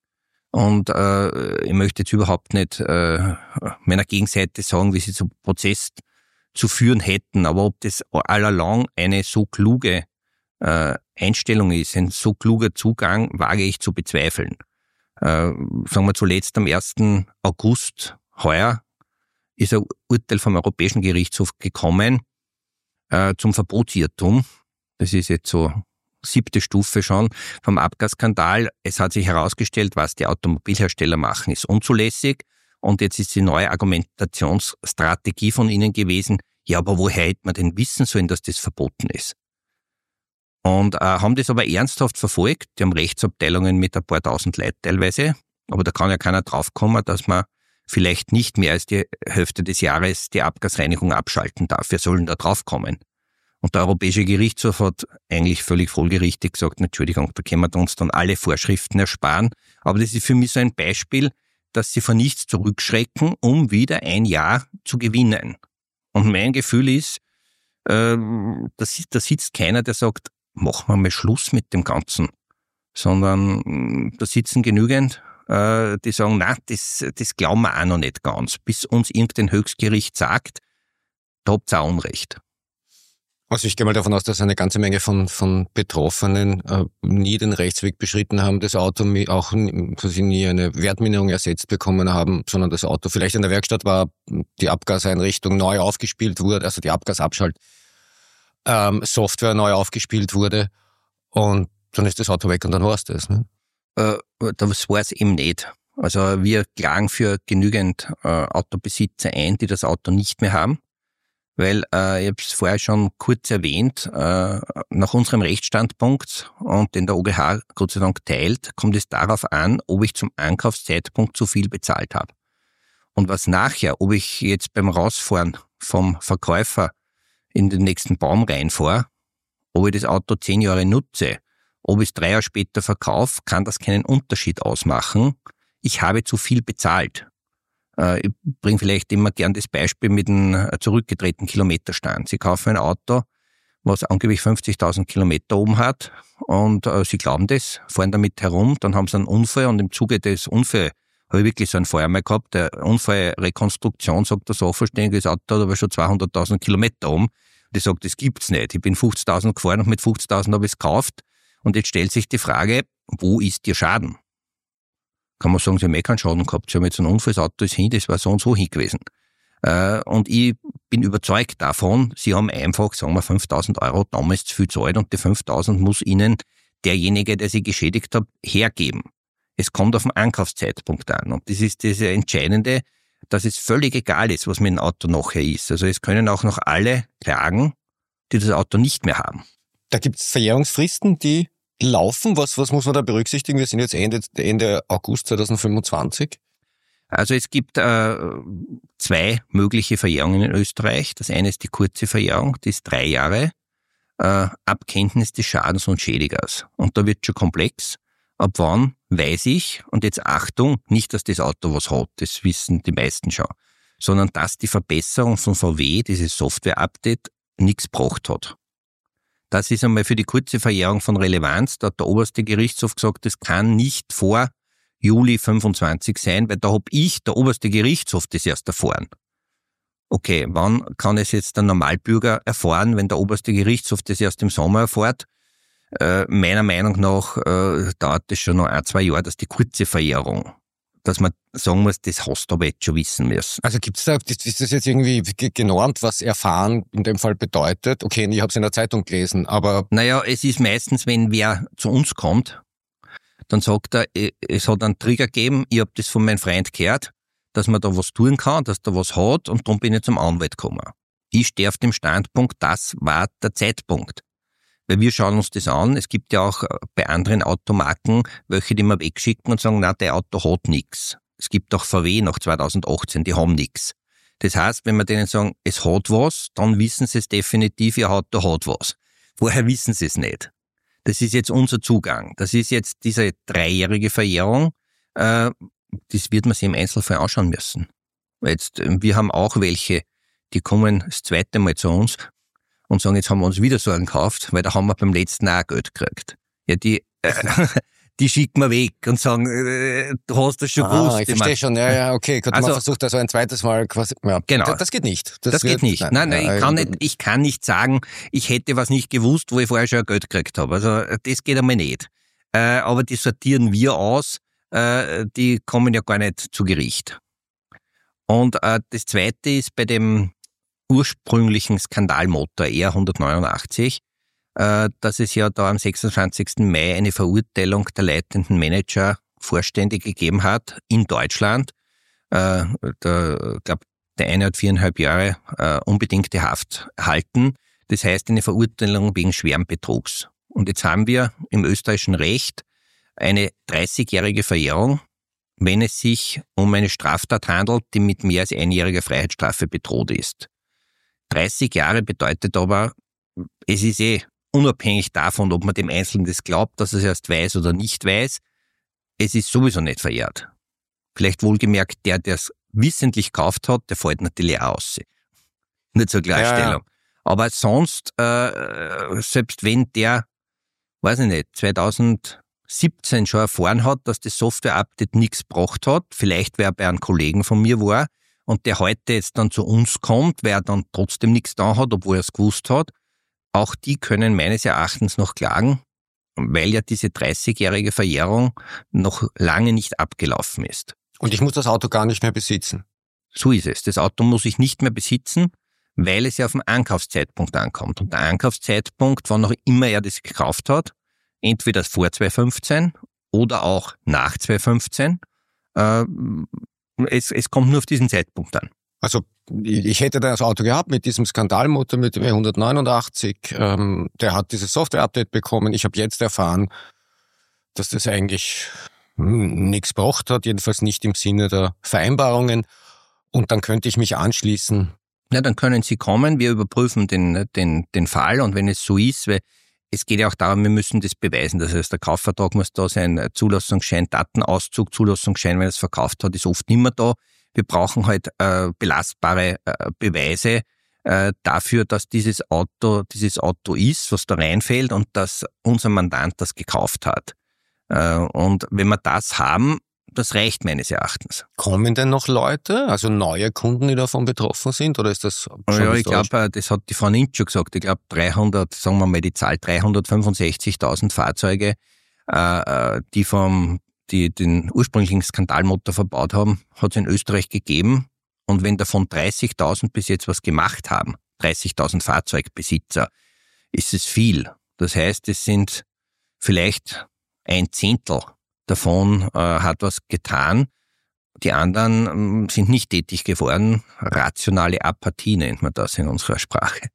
Und äh, ich möchte jetzt überhaupt nicht äh, meiner Gegenseite sagen, wie sie zum Prozess zu führen hätten, aber ob das allalong eine so kluge äh, Einstellung ist, ein so kluger Zugang, wage ich zu bezweifeln. Äh, sagen wir zuletzt am ersten August heuer ist ein Urteil vom Europäischen Gerichtshof gekommen äh, zum Verbotsirrtum. Das ist jetzt so siebte Stufe schon vom Abgasskandal. Es hat sich herausgestellt, was die Automobilhersteller machen, ist unzulässig. Und jetzt ist die neue Argumentationsstrategie von ihnen gewesen, ja, aber woher hätte man denn wissen sollen, dass das verboten ist? Und äh, haben das aber ernsthaft verfolgt. Die haben Rechtsabteilungen mit ein paar tausend Leuten teilweise. Aber da kann ja keiner draufkommen, dass man vielleicht nicht mehr als die Hälfte des Jahres die Abgasreinigung abschalten darf. Wir sollen da draufkommen. Und der Europäische Gerichtshof hat eigentlich völlig folgerichtig gesagt, Entschuldigung, da können wir uns dann alle Vorschriften ersparen. Aber das ist für mich so ein Beispiel, dass sie vor nichts zurückschrecken, um wieder ein Jahr zu gewinnen. Und mein Gefühl ist, äh, da sitzt keiner, der sagt, machen wir mal Schluss mit dem Ganzen. Sondern da sitzen genügend, äh, die sagen, na, das, das glauben wir auch noch nicht ganz. Bis uns irgendein Höchstgericht sagt, da habt ihr auch Unrecht. Also ich gehe mal davon aus, dass eine ganze Menge von von Betroffenen äh, nie den Rechtsweg beschritten haben, das Auto auch, dass sie nie eine Wertminderung ersetzt bekommen haben, sondern das Auto vielleicht in der Werkstatt war, die Abgaseinrichtung neu aufgespielt wurde, also die Abgasabschalt ähm, Software neu aufgespielt wurde und dann ist das Auto weg und dann war es das. Ne? Äh, das war es eben nicht. Also wir klagen für genügend äh, Autobesitzer ein, die das Auto nicht mehr haben. Weil, äh, ich habe es vorher schon kurz erwähnt, äh, nach unserem Rechtsstandpunkt und den der O G H Gott sei Dank teilt, kommt es darauf an, ob ich zum Ankaufszeitpunkt zu viel bezahlt habe. Und was nachher, ob ich jetzt beim Rausfahren vom Verkäufer in den nächsten Baum reinfahre, ob ich das Auto zehn Jahre nutze, ob ich es drei Jahre später verkaufe, kann das keinen Unterschied ausmachen. Ich habe zu viel bezahlt. Ich bringe vielleicht immer gern das Beispiel mit einem zurückgedrehten Kilometerstand. Sie kaufen ein Auto, was angeblich fünfzigtausend Kilometer oben hat und äh, Sie glauben das, fahren damit herum, dann haben Sie einen Unfall und im Zuge des Unfalls habe ich wirklich so einen Fall mal gehabt. Der Unfallrekonstruktion sagt der Sachverständige, das Auto hat aber schon zweihunderttausend Kilometer oben. Und ich sage, das gibt's nicht. Ich bin fünfzigtausend gefahren und mit fünfzigtausend habe ich es gekauft. Und jetzt stellt sich die Frage, wo ist Ihr Schaden? Kann man sagen, Sie haben eh keinen Schaden gehabt. Sie haben jetzt ein Unfall, das Auto ist hin, das war so und so hin gewesen. Äh, und ich bin überzeugt davon, Sie haben einfach, sagen wir, fünftausend Euro damals zu viel gezahlt und die fünftausend muss Ihnen derjenige, der Sie geschädigt hat, hergeben. Es kommt auf den Ankaufszeitpunkt an. Und das ist das Entscheidende, dass es völlig egal ist, was mit dem Auto nachher ist. Also es können auch noch alle klagen, die das Auto nicht mehr haben. Da gibt es Verjährungsfristen, die laufen. Was, was muss man da berücksichtigen? Wir sind jetzt Ende, Ende August zweitausendfünfundzwanzig. Also es gibt äh, zwei mögliche Verjährungen in Österreich. Das eine ist die kurze Verjährung, die ist drei Jahre, äh, ab Kenntnis des Schadens und Schädigers. Und da wird schon komplex. Ab wann weiß ich, und jetzt Achtung, nicht, dass das Auto was hat, das wissen die meisten schon, sondern dass die Verbesserung von V W, dieses Software-Update, nichts gebracht hat. Das ist einmal für die kurze Verjährung von Relevanz. Da hat der oberste Gerichtshof gesagt, das kann nicht vor Juli fünfundzwanzig sein, weil da hab ich, der oberste Gerichtshof, das erst erfahren. Okay, wann kann es jetzt der Normalbürger erfahren, wenn der oberste Gerichtshof das erst im Sommer erfährt? Äh, meiner Meinung nach äh, dauert das schon noch ein, zwei Jahre, dass die kurze Verjährung, dass man sagen muss, das hast du aber jetzt schon wissen müssen. Also gibt's da, ist das jetzt irgendwie genormt, was erfahren in dem Fall bedeutet? Okay, ich habe es in der Zeitung gelesen, aber... Naja, es ist meistens, wenn wer zu uns kommt, dann sagt er, es hat einen Trigger gegeben, ich habe das von meinem Freund gehört, dass man da was tun kann, dass da was hat und darum bin ich zum Anwalt gekommen. Ich stehe auf dem Standpunkt, das war der Zeitpunkt. Weil wir schauen uns das an. Es gibt ja auch bei anderen Automarken welche, die wir wegschicken und sagen, na, der Auto hat nichts. Es gibt auch V W nach zweitausendachtzehn, die haben nichts. Das heißt, wenn wir denen sagen, es hat was, dann wissen sie es definitiv, ihr Auto hat was. Vorher wissen sie es nicht. Das ist jetzt unser Zugang. Das ist jetzt diese dreijährige Verjährung. Äh, das wird man sich im Einzelfall anschauen müssen. Jetzt, wir haben auch welche, die kommen das zweite Mal zu uns und sagen, jetzt haben wir uns wieder so einen gekauft, weil da haben wir beim letzten auch Geld gekriegt. Ja, die, äh, die schicken wir weg und sagen, äh, du hast das schon ah, gewusst. ich verstehe schon, ja, ja, okay. Gut, also, man versucht also ein zweites Mal quasi, ja. Genau. Das, das geht nicht. Das, das wird, geht nicht. Nein, nein, nein ich, kann nicht, ich kann nicht sagen, ich hätte was nicht gewusst, wo ich vorher schon Geld gekriegt habe. Also das geht einmal nicht. Äh, aber die sortieren wir aus, äh, die kommen ja gar nicht zu Gericht. Und äh, das Zweite ist bei dem ursprünglichen Skandalmotor R hundertneunundachtzig, äh, dass es ja da am sechsundzwanzigsten Mai eine Verurteilung der leitenden Manager Vorstände gegeben hat in Deutschland. Äh, der, glaub, der eine hat viereinhalb Jahre äh, unbedingte Haft erhalten. Das heißt eine Verurteilung wegen schweren Betrugs. Und jetzt haben wir im österreichischen Recht eine dreißigjährige Verjährung, wenn es sich um eine Straftat handelt, die mit mehr als einjähriger Freiheitsstrafe bedroht ist. dreißig Jahre bedeutet aber, es ist eh unabhängig davon, ob man dem Einzelnen das glaubt, dass er es erst weiß oder nicht weiß, es ist sowieso nicht verjährt. Vielleicht wohlgemerkt, der, der es wissentlich gekauft hat, der fällt natürlich auch aus. Nicht zur Klarstellung. Ja, ja. Aber sonst, äh, selbst wenn der, weiß ich nicht, zweitausendsiebzehn schon erfahren hat, dass das Software-Update nichts gebracht hat, vielleicht wer bei einem Kollegen von mir war und der heute jetzt dann zu uns kommt, wer dann trotzdem nichts da hat, obwohl er es gewusst hat, auch die können meines Erachtens noch klagen, weil ja diese dreißigjährige Verjährung noch lange nicht abgelaufen ist. Und ich muss das Auto gar nicht mehr besitzen. So ist es. Das Auto muss ich nicht mehr besitzen, weil es ja auf den Ankaufszeitpunkt ankommt. Und der Ankaufszeitpunkt, wann auch immer er das gekauft hat, entweder vor zweitausendfünfzehn oder auch nach zweitausendfünfzehn, äh, es, es kommt nur auf diesen Zeitpunkt an. Also ich hätte das Auto gehabt mit diesem Skandalmotor, mit dem R hundertneunundachtzig. Ähm, der hat dieses Software-Update bekommen. Ich habe jetzt erfahren, dass das eigentlich nichts gebracht hat, jedenfalls nicht im Sinne der Vereinbarungen. Und dann könnte ich mich anschließen. Ja, dann können Sie kommen, wir überprüfen den, den, den Fall und wenn es so ist, weil es geht ja auch darum, wir müssen das beweisen. Das heißt, der Kaufvertrag muss da sein, Zulassungsschein, Datenauszug, Zulassungsschein, wenn er es verkauft hat, ist oft nicht mehr da. Wir brauchen halt äh, belastbare äh, Beweise äh, dafür, dass dieses Auto dieses Auto ist, was da reinfällt und dass unser Mandant das gekauft hat. Äh, und wenn wir das haben, das reicht meines Erachtens. Kommen denn noch Leute, also neue Kunden, die davon betroffen sind, oder ist das schon Ja, ich glaube, das hat die Frau Nintsch schon gesagt, ich glaube dreihundert, sagen wir mal die Zahl, dreihundertfünfundsechzigtausend Fahrzeuge, äh, die vom die den ursprünglichen Skandalmotor verbaut haben, hat es in Österreich gegeben. Und wenn davon dreißigtausend bis jetzt was gemacht haben, dreißigtausend Fahrzeugbesitzer, ist es viel. Das heißt, es sind vielleicht ein Zehntel davon äh, hat was getan. Die anderen äh, sind nicht tätig geworden. Rationale Apathie nennt man das in unserer Sprache.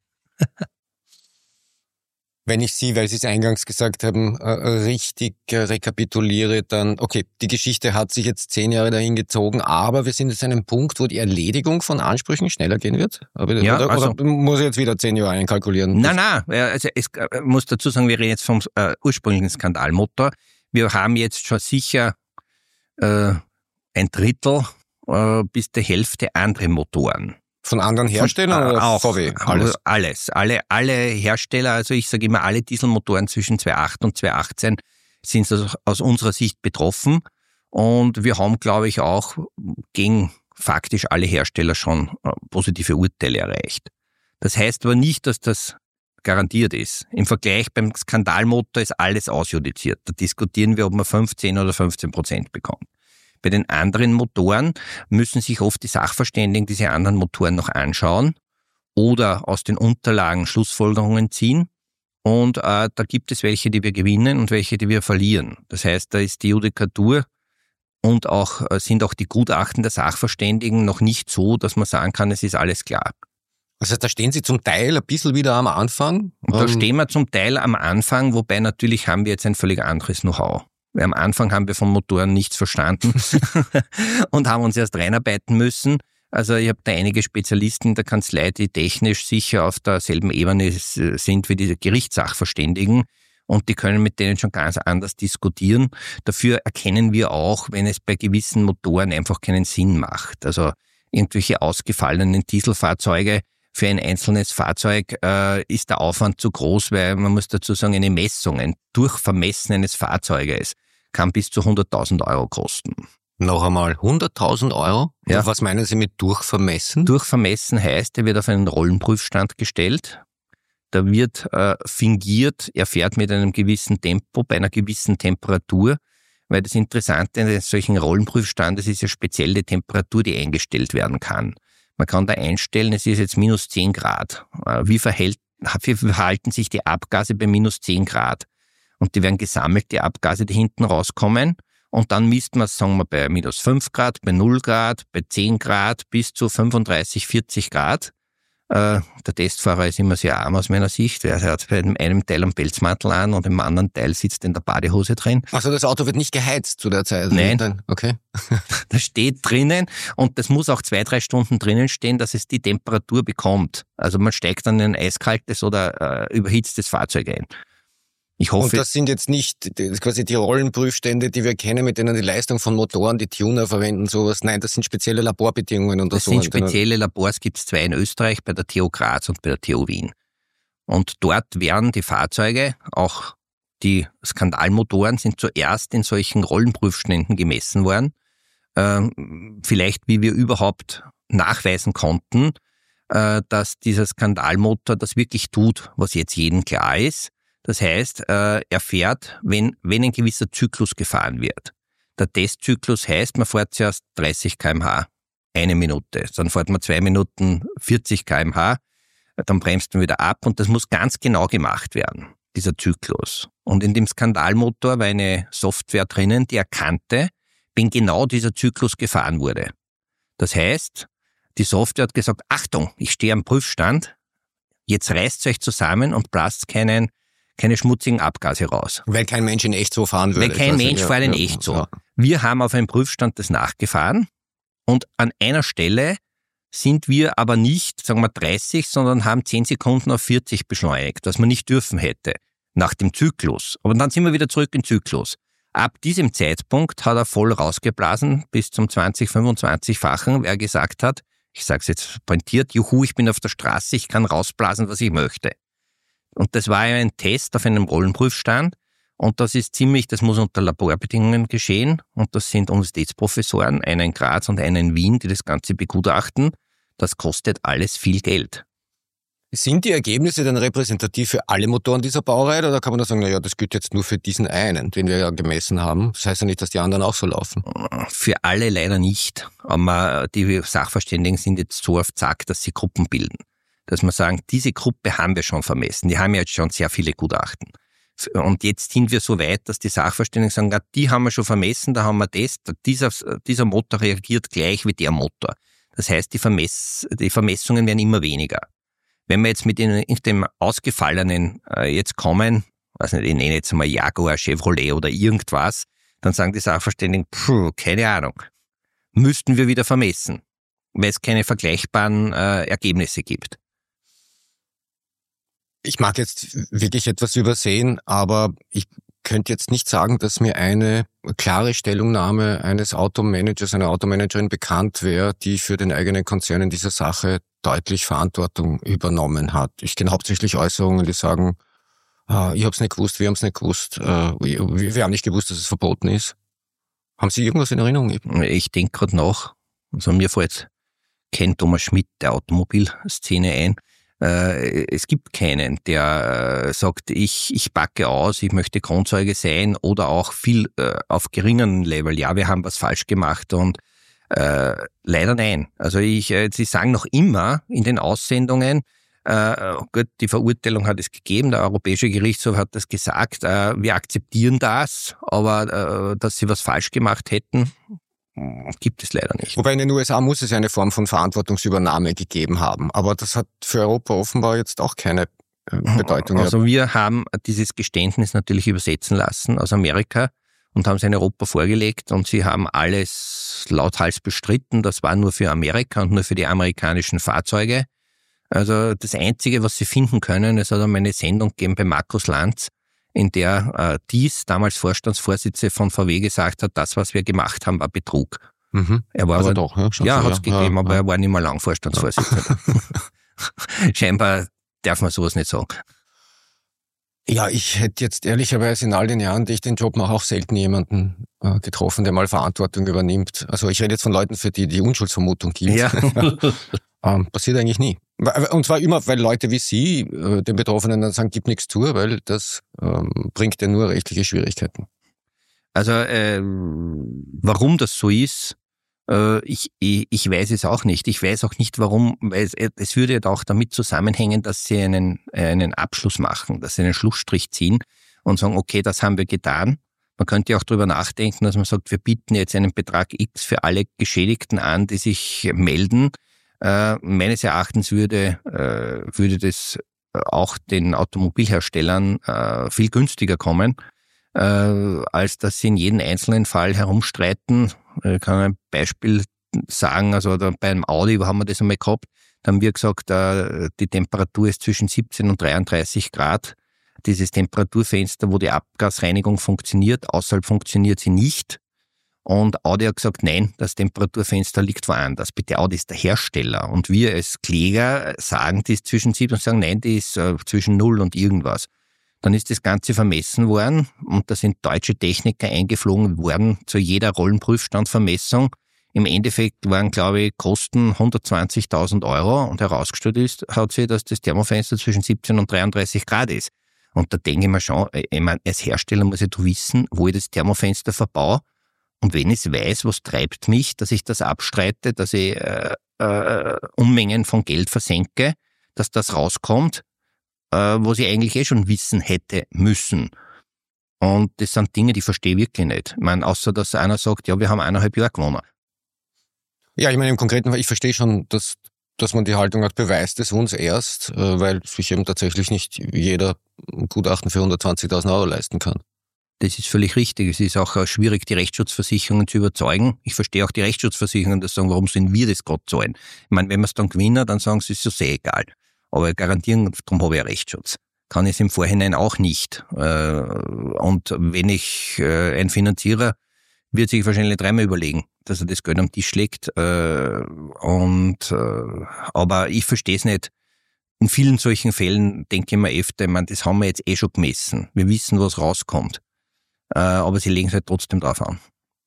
Wenn ich Sie, weil Sie es eingangs gesagt haben, äh, richtig äh, rekapituliere, dann, okay, die Geschichte hat sich jetzt zehn Jahre dahin gezogen, aber wir sind jetzt an einem Punkt, wo die Erledigung von Ansprüchen schneller gehen wird? Aber, ja, oder, also, oder muss ich jetzt wieder zehn Jahre einkalkulieren? Nein, nein, also ich äh, muss dazu sagen, wir reden jetzt vom äh, ursprünglichen Skandalmotor. Wir haben jetzt schon sicher äh, ein Drittel äh, bis die Hälfte andere Motoren. Von anderen Herstellern Von, oder auch, V W? Alles? Alles. Alle, alle Hersteller, also ich sage immer, alle Dieselmotoren zwischen zweitausendacht und zweitausendachtzehn sind also aus unserer Sicht betroffen. Und wir haben, glaube ich, auch gegen faktisch alle Hersteller schon positive Urteile erreicht. Das heißt aber nicht, dass das garantiert ist. Im Vergleich beim Skandalmotor ist alles ausjudiziert. Da diskutieren wir, ob man fünfzehn oder fünfzehn Prozent bekommt. Bei den anderen Motoren müssen sich oft die Sachverständigen diese anderen Motoren noch anschauen oder aus den Unterlagen Schlussfolgerungen ziehen. Und äh, da gibt es welche, die wir gewinnen und welche, die wir verlieren. Das heißt, da ist die Judikatur und auch äh, sind auch die Gutachten der Sachverständigen noch nicht so, dass man sagen kann, es ist alles klar. Also da stehen Sie zum Teil ein bisschen wieder am Anfang? Und da stehen wir zum Teil am Anfang, wobei natürlich haben wir jetzt ein völlig anderes Know-how. Weil am Anfang haben wir von Motoren nichts verstanden und haben uns erst reinarbeiten müssen. Also ich habe da einige Spezialisten in der Kanzlei, die technisch sicher auf derselben Ebene sind wie diese Gerichtssachverständigen und die können mit denen schon ganz anders diskutieren. Dafür erkennen wir auch, wenn es bei gewissen Motoren einfach keinen Sinn macht. Also irgendwelche ausgefallenen Dieselfahrzeuge, für ein einzelnes Fahrzeug äh, ist der Aufwand zu groß, weil man muss dazu sagen, eine Messung, ein Durchvermessen eines Fahrzeuges kann bis zu hunderttausend Euro kosten. Noch einmal, hunderttausend Euro? Ja. Was meinen Sie mit durchvermessen? Durchvermessen heißt, er wird auf einen Rollenprüfstand gestellt. Da wird äh, fingiert, er fährt mit einem gewissen Tempo, bei einer gewissen Temperatur, weil das Interessante an solchen Rollenprüfstandes ist ja speziell die Temperatur, die eingestellt werden kann. Man kann da einstellen, es ist jetzt minus zehn Grad. Wie, verhält, wie verhalten sich die Abgase bei minus zehn Grad? Und die werden gesammelt, die Abgase, die hinten rauskommen. Und dann misst man, sagen wir, bei minus fünf Grad, bei null Grad, bei zehn Grad bis zu fünfunddreißig, vierzig Grad. Äh, der Testfahrer ist immer sehr arm aus meiner Sicht. Er hat bei einem Teil einen Pelzmantel an und im anderen Teil sitzt in der Badehose drin. Also das Auto wird nicht geheizt zu der Zeit? Nein. Okay. Das steht drinnen und das muss auch zwei, drei Stunden drinnen stehen, dass es die Temperatur bekommt. Also man steigt dann in ein eiskaltes oder äh, überhitztes Fahrzeug ein. Ich hoffe, und das sind jetzt nicht quasi die Rollenprüfstände, die wir kennen, mit denen die Leistung von Motoren, die Tuner verwenden, sowas. Nein, das sind spezielle Laborbedingungen. Und das so. sind spezielle Labors, gibt es zwei in Österreich, bei der T U Graz und bei der T U Wien. Und dort werden die Fahrzeuge, auch die Skandalmotoren, sind zuerst in solchen Rollenprüfständen gemessen worden. Ähm, vielleicht, wie wir überhaupt nachweisen konnten, äh, dass dieser Skandalmotor das wirklich tut, was jetzt jedem klar ist. Das heißt, er fährt, wenn, wenn ein gewisser Zyklus gefahren wird. Der Testzyklus heißt, man fährt zuerst dreißig Kilometer pro Stunde, eine Minute. Dann fährt man zwei Minuten vierzig Kilometer pro Stunde, dann bremst man wieder ab und das muss ganz genau gemacht werden, dieser Zyklus. Und in dem Skandalmotor war eine Software drinnen, die erkannte, wenn genau dieser Zyklus gefahren wurde. Das heißt, die Software hat gesagt, Achtung, ich stehe am Prüfstand, jetzt reißt euch zusammen und blasst keinen keine schmutzigen Abgase raus. Weil kein Mensch in echt so fahren würde. Weil kein Mensch fährt in echt so. Wir haben auf einem Prüfstand das nachgefahren und an einer Stelle sind wir aber nicht, sagen wir dreißig, sondern haben zehn Sekunden auf vierzig beschleunigt, was man nicht dürfen hätte, nach dem Zyklus. Aber dann sind wir wieder zurück im Zyklus. Ab diesem Zeitpunkt hat er voll rausgeblasen, bis zum zwanzig-, fünfundzwanzig-fachen, wer gesagt hat, ich sage es jetzt pointiert, juhu, ich bin auf der Straße, ich kann rausblasen, was ich möchte. Und das war ja ein Test auf einem Rollenprüfstand und das ist ziemlich, das muss unter Laborbedingungen geschehen und das sind Universitätsprofessoren, einer in Graz und einer in Wien, die das Ganze begutachten. Das kostet alles viel Geld. Sind die Ergebnisse dann repräsentativ für alle Motoren dieser Baureihe oder kann man da sagen, naja, das gilt jetzt nur für diesen einen, den wir ja gemessen haben? Das heißt ja nicht, dass die anderen auch so laufen. Für alle leider nicht, aber die Sachverständigen sind jetzt so auf Zack, dass sie Gruppen bilden. Dass wir sagen, diese Gruppe haben wir schon vermessen. Die haben ja jetzt schon sehr viele Gutachten. Und jetzt sind wir so weit, dass die Sachverständigen sagen, ja, die haben wir schon vermessen, da haben wir das, dieser, dieser Motor reagiert gleich wie der Motor. Das heißt, die, Vermess, die Vermessungen werden immer weniger. Wenn wir jetzt mit den, dem Ausgefallenen äh, jetzt kommen, weiß nicht, ich nenne jetzt mal Jaguar, Chevrolet oder irgendwas, dann sagen die Sachverständigen, puh, keine Ahnung, müssten wir wieder vermessen, weil es keine vergleichbaren äh, Ergebnisse gibt. Ich mag jetzt wirklich etwas übersehen, aber ich könnte jetzt nicht sagen, dass mir eine klare Stellungnahme eines Automanagers, einer Automanagerin bekannt wäre, die für den eigenen Konzern in dieser Sache deutlich Verantwortung übernommen hat. Ich kenne hauptsächlich Äußerungen, die sagen, ah, ich habe es nicht gewusst, wir haben es nicht gewusst, äh, wir, wir haben nicht gewusst, dass es verboten ist. Haben Sie irgendwas in Erinnerung? Ich denke gerade nach, also mir fällt kein Thomas Schmidt der Automobilszene ein. Es gibt keinen, der sagt, ich, ich packe aus, ich möchte Kronzeuge sein oder auch viel äh, auf geringeren Level. Ja, wir haben was falsch gemacht und äh, leider nein. Also ich, äh, Sie sagen noch immer in den Aussendungen, äh, gut, die Verurteilung hat es gegeben, der Europäische Gerichtshof hat das gesagt, äh, wir akzeptieren das, aber äh, dass Sie was falsch gemacht hätten, gibt es leider nicht. Wobei in den U S A muss es eine Form von Verantwortungsübernahme gegeben haben. Aber das hat für Europa offenbar jetzt auch keine Bedeutung. Also wir haben dieses Geständnis natürlich übersetzen lassen aus Amerika und haben es in Europa vorgelegt und sie haben alles lauthals bestritten. Das war nur für Amerika und nur für die amerikanischen Fahrzeuge. Also das Einzige, was sie finden können, es hat einmal eine Sendung gegeben bei Markus Lanz, in der äh, Dies, damals Vorstandsvorsitzende von V W, gesagt hat, das, was wir gemacht haben, war Betrug. Mhm. Er war also aber, doch, ja, ja, hat es ja, gegeben, ja, aber ja. er war nicht mehr lang Vorstandsvorsitzender. scheinbar darf man sowas nicht sagen. Ja, ich hätte jetzt ehrlicherweise in all den Jahren, die ich den Job mache, auch selten jemanden äh, getroffen, der mal Verantwortung übernimmt. Also ich rede jetzt von Leuten, für die die Unschuldsvermutung gibt. Ja. ähm, passiert eigentlich nie. Und zwar immer, weil Leute wie Sie äh, den Betroffenen dann sagen, gib nichts zu, weil das ähm, bringt ja nur rechtliche Schwierigkeiten. Also äh, warum das so ist, äh, ich, ich, ich weiß es auch nicht. Ich weiß auch nicht warum, weil es, es würde ja auch damit zusammenhängen, dass sie einen, einen Abschluss machen, dass sie einen Schlussstrich ziehen und sagen, okay, das haben wir getan. Man könnte ja auch darüber nachdenken, dass man sagt, wir bieten jetzt einen Betrag X für alle Geschädigten an, die sich melden. Äh, meines Erachtens würde, äh, würde das auch den Automobilherstellern äh, viel günstiger kommen, äh, als dass sie in jedem einzelnen Fall herumstreiten. Ich kann ein Beispiel sagen, also da beim Audi haben wir das einmal gehabt, da haben wir gesagt, äh, die Temperatur ist zwischen siebzehn und dreiunddreißig Grad. Dieses Temperaturfenster, wo die Abgasreinigung funktioniert, außerhalb funktioniert sie nicht. Und Audi hat gesagt, nein, das Temperaturfenster liegt woanders. Bitte, Audi ist der Hersteller. Und wir als Kläger sagen, die ist zwischen sieben und sagen, nein, die ist äh, zwischen null und irgendwas. Dann ist das Ganze vermessen worden und da sind deutsche Techniker eingeflogen worden zu jeder Rollenprüfstandvermessung. Im Endeffekt waren, glaube ich, Kosten hundertzwanzigtausend Euro und herausgestellt ist, hat sich, dass das Thermofenster zwischen siebzehn und dreiunddreißig Grad ist. Und da denke ich mir schon, ich meine, als Hersteller muss ich doch wissen, wo ich das Thermofenster verbaue. Und wenn ich weiß, was treibt mich, dass ich das abstreite, dass ich äh, äh, Unmengen von Geld versenke, dass das rauskommt, äh, was ich eigentlich eh schon wissen hätte müssen. Und das sind Dinge, die verstehe ich wirklich nicht. Ich meine, außer dass einer sagt, ja, wir haben eineinhalb Jahre gewonnen. Ja, ich meine, im Konkreten Fall, ich verstehe schon, dass, dass man die Haltung hat, beweist es uns erst, äh, weil sich eben tatsächlich nicht jeder ein Gutachten für hundertzwanzigtausend Euro leisten kann. Das ist völlig richtig. Es ist auch schwierig, die Rechtsschutzversicherungen zu überzeugen. Ich verstehe auch die Rechtsschutzversicherungen, die sagen, warum sollen wir das gerade zahlen? Ich meine, wenn wir es dann gewinnen, dann sagen sie, es ist so sehr egal. Aber garantieren, darum habe ich ja Rechtsschutz. Kann ich es im Vorhinein auch nicht. Und wenn ich ein Finanzierer, wird sich wahrscheinlich dreimal überlegen, dass er das Geld am Tisch legt. Und, aber ich verstehe es nicht. In vielen solchen Fällen denke ich mir öfter, ich meine, das haben wir jetzt eh schon gemessen. Wir wissen, was rauskommt. Aber sie legen es halt trotzdem drauf an.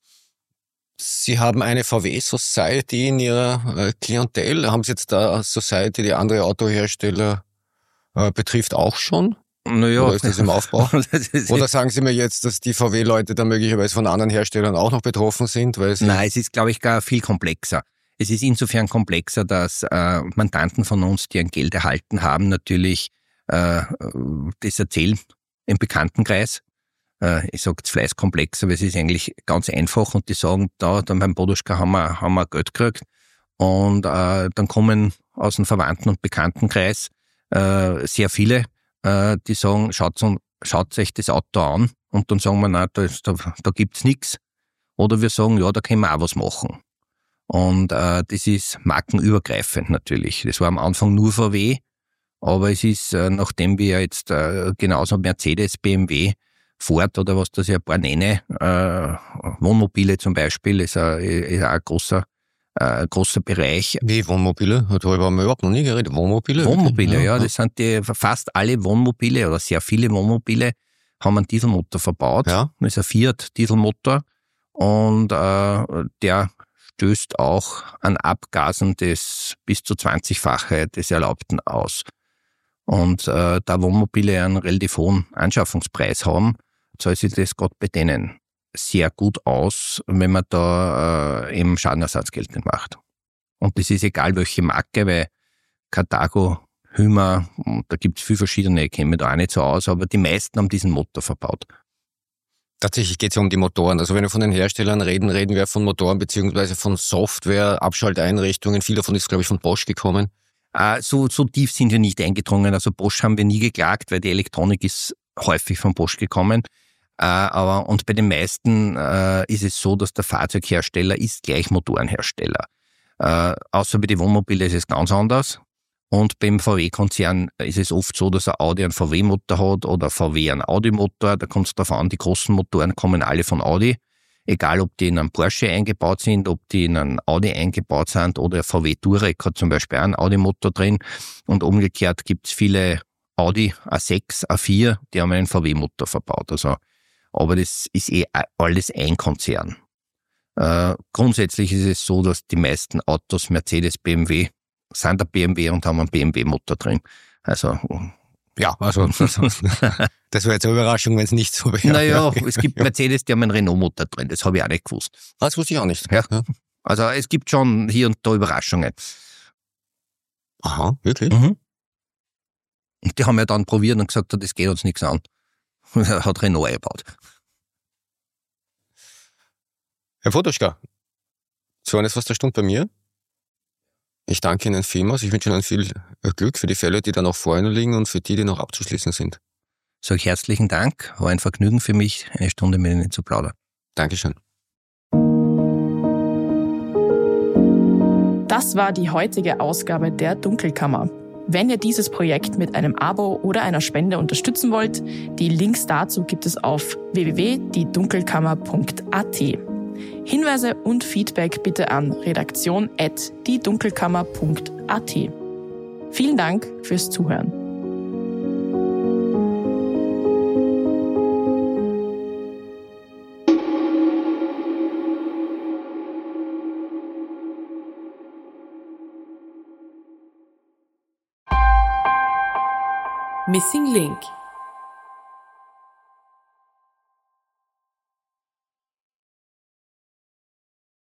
Sie haben eine V W Society in Ihrer Klientel. Haben Sie jetzt da eine Society, die andere Autohersteller äh, betrifft, auch schon? Naja. Oder ist das im Aufbau? Oder sagen Sie mir jetzt, dass die V W-Leute da möglicherweise von anderen Herstellern auch noch betroffen sind? Weil sie Nein, es ist, glaube ich, gar viel komplexer. Es ist insofern komplexer, dass äh, Mandanten von uns, die ein Geld erhalten haben, natürlich äh, das erzählen im Bekanntenkreis. Äh, ich sage jetzt vielleicht komplexer, weil es ist eigentlich ganz einfach und die sagen, da dann beim Poduschka haben wir, haben wir Geld gekriegt und äh, dann kommen aus dem Verwandten- und Bekanntenkreis äh, sehr viele, äh, die sagen, schaut, schaut euch das Auto an und dann sagen wir, nein, da, da, da gibt's nichts. Oder wir sagen, ja, da können wir auch was machen. Und äh, das ist markenübergreifend natürlich. Das war am Anfang nur V W, aber es ist, äh, nachdem wir jetzt äh, genauso Mercedes, B M W, Ford oder was das ich ein paar nenne, äh, Wohnmobile zum Beispiel, ist, ein, ist auch ein großer, äh, großer Bereich. Wie Wohnmobile? Darüber haben wir überhaupt noch nie geredet. Wohnmobile? Wohnmobile, ja, ja. Das sind die, fast alle Wohnmobile oder sehr viele Wohnmobile haben einen Dieselmotor verbaut. Ja. Das ist ein Fiat-Dieselmotor und äh, der stößt auch an Abgasen des bis zu zwanzigfache des Erlaubten aus. Und äh, da Wohnmobile einen relativ hohen Anschaffungspreis haben, zahlt sich das gerade bei denen sehr gut aus, wenn man da äh, eben Schadenersatz geltend macht. Und das ist egal welche Marke, weil Carthago, Hymer, da gibt es viele verschiedene, ich kenne mich da auch nicht so aus, aber die meisten haben diesen Motor verbaut. Tatsächlich geht es ja um die Motoren. Also wenn wir von den Herstellern reden, reden wir von Motoren beziehungsweise von Software, Abschalteinrichtungen. Viel davon ist, glaube ich, von Bosch gekommen. Äh, so, so tief sind wir nicht eingedrungen. Also Bosch haben wir nie geklagt, weil die Elektronik ist häufig von Bosch gekommen. Äh, aber und bei den meisten äh, ist es so, dass der Fahrzeughersteller ist gleich Motorenhersteller. Äh, außer bei den Wohnmobilen ist es ganz anders. Und beim V W-Konzern ist es oft so, dass ein Audi einen V W-Motor hat oder V W einen Audi-Motor. Da kommt es darauf an, die großen Motoren kommen alle von Audi. Egal, ob die in einem Porsche eingebaut sind, ob die in einem Audi eingebaut sind oder ein V W Touareg hat zum Beispiel auch einen Audi-Motor drin. Und umgekehrt gibt es viele Audi A sechs, A vier, die haben einen V W-Motor verbaut. Also, aber das ist eh alles ein Konzern. Äh, grundsätzlich ist es so, dass die meisten Autos, Mercedes, B M W, sind der B M W und haben einen B M W-Motor drin. Also, ja, also das, das wäre jetzt eine Überraschung, wenn es nicht so wäre. Naja, es gibt Mercedes, die haben einen Renault-Motor drin, das habe ich auch nicht gewusst. Das wusste ich auch nicht. Ja. Also es gibt schon hier und da Überraschungen. Aha, wirklich? Mhm. Und die haben ja dann probiert und gesagt, das geht uns nichts an. Hat Renault eingebaut. Herr Fotoschka, so eine fast eine Stunde bei mir. Ich danke Ihnen vielmals. Ich wünsche Ihnen viel Glück für die Fälle, die da noch vor Ihnen liegen und für die, die noch abzuschließen sind. Sag herzlichen Dank. War ein Vergnügen für mich, eine Stunde mit Ihnen zu plaudern. Dankeschön. Das war die heutige Ausgabe der Dunkelkammer. Wenn ihr dieses Projekt mit einem Abo oder einer Spende unterstützen wollt, die Links dazu gibt es auf w w w punkt die dunkelkammer punkt a t. Hinweise und Feedback bitte an redaktion at die dunkelkammer punkt a t. Vielen Dank fürs Zuhören. Missing Link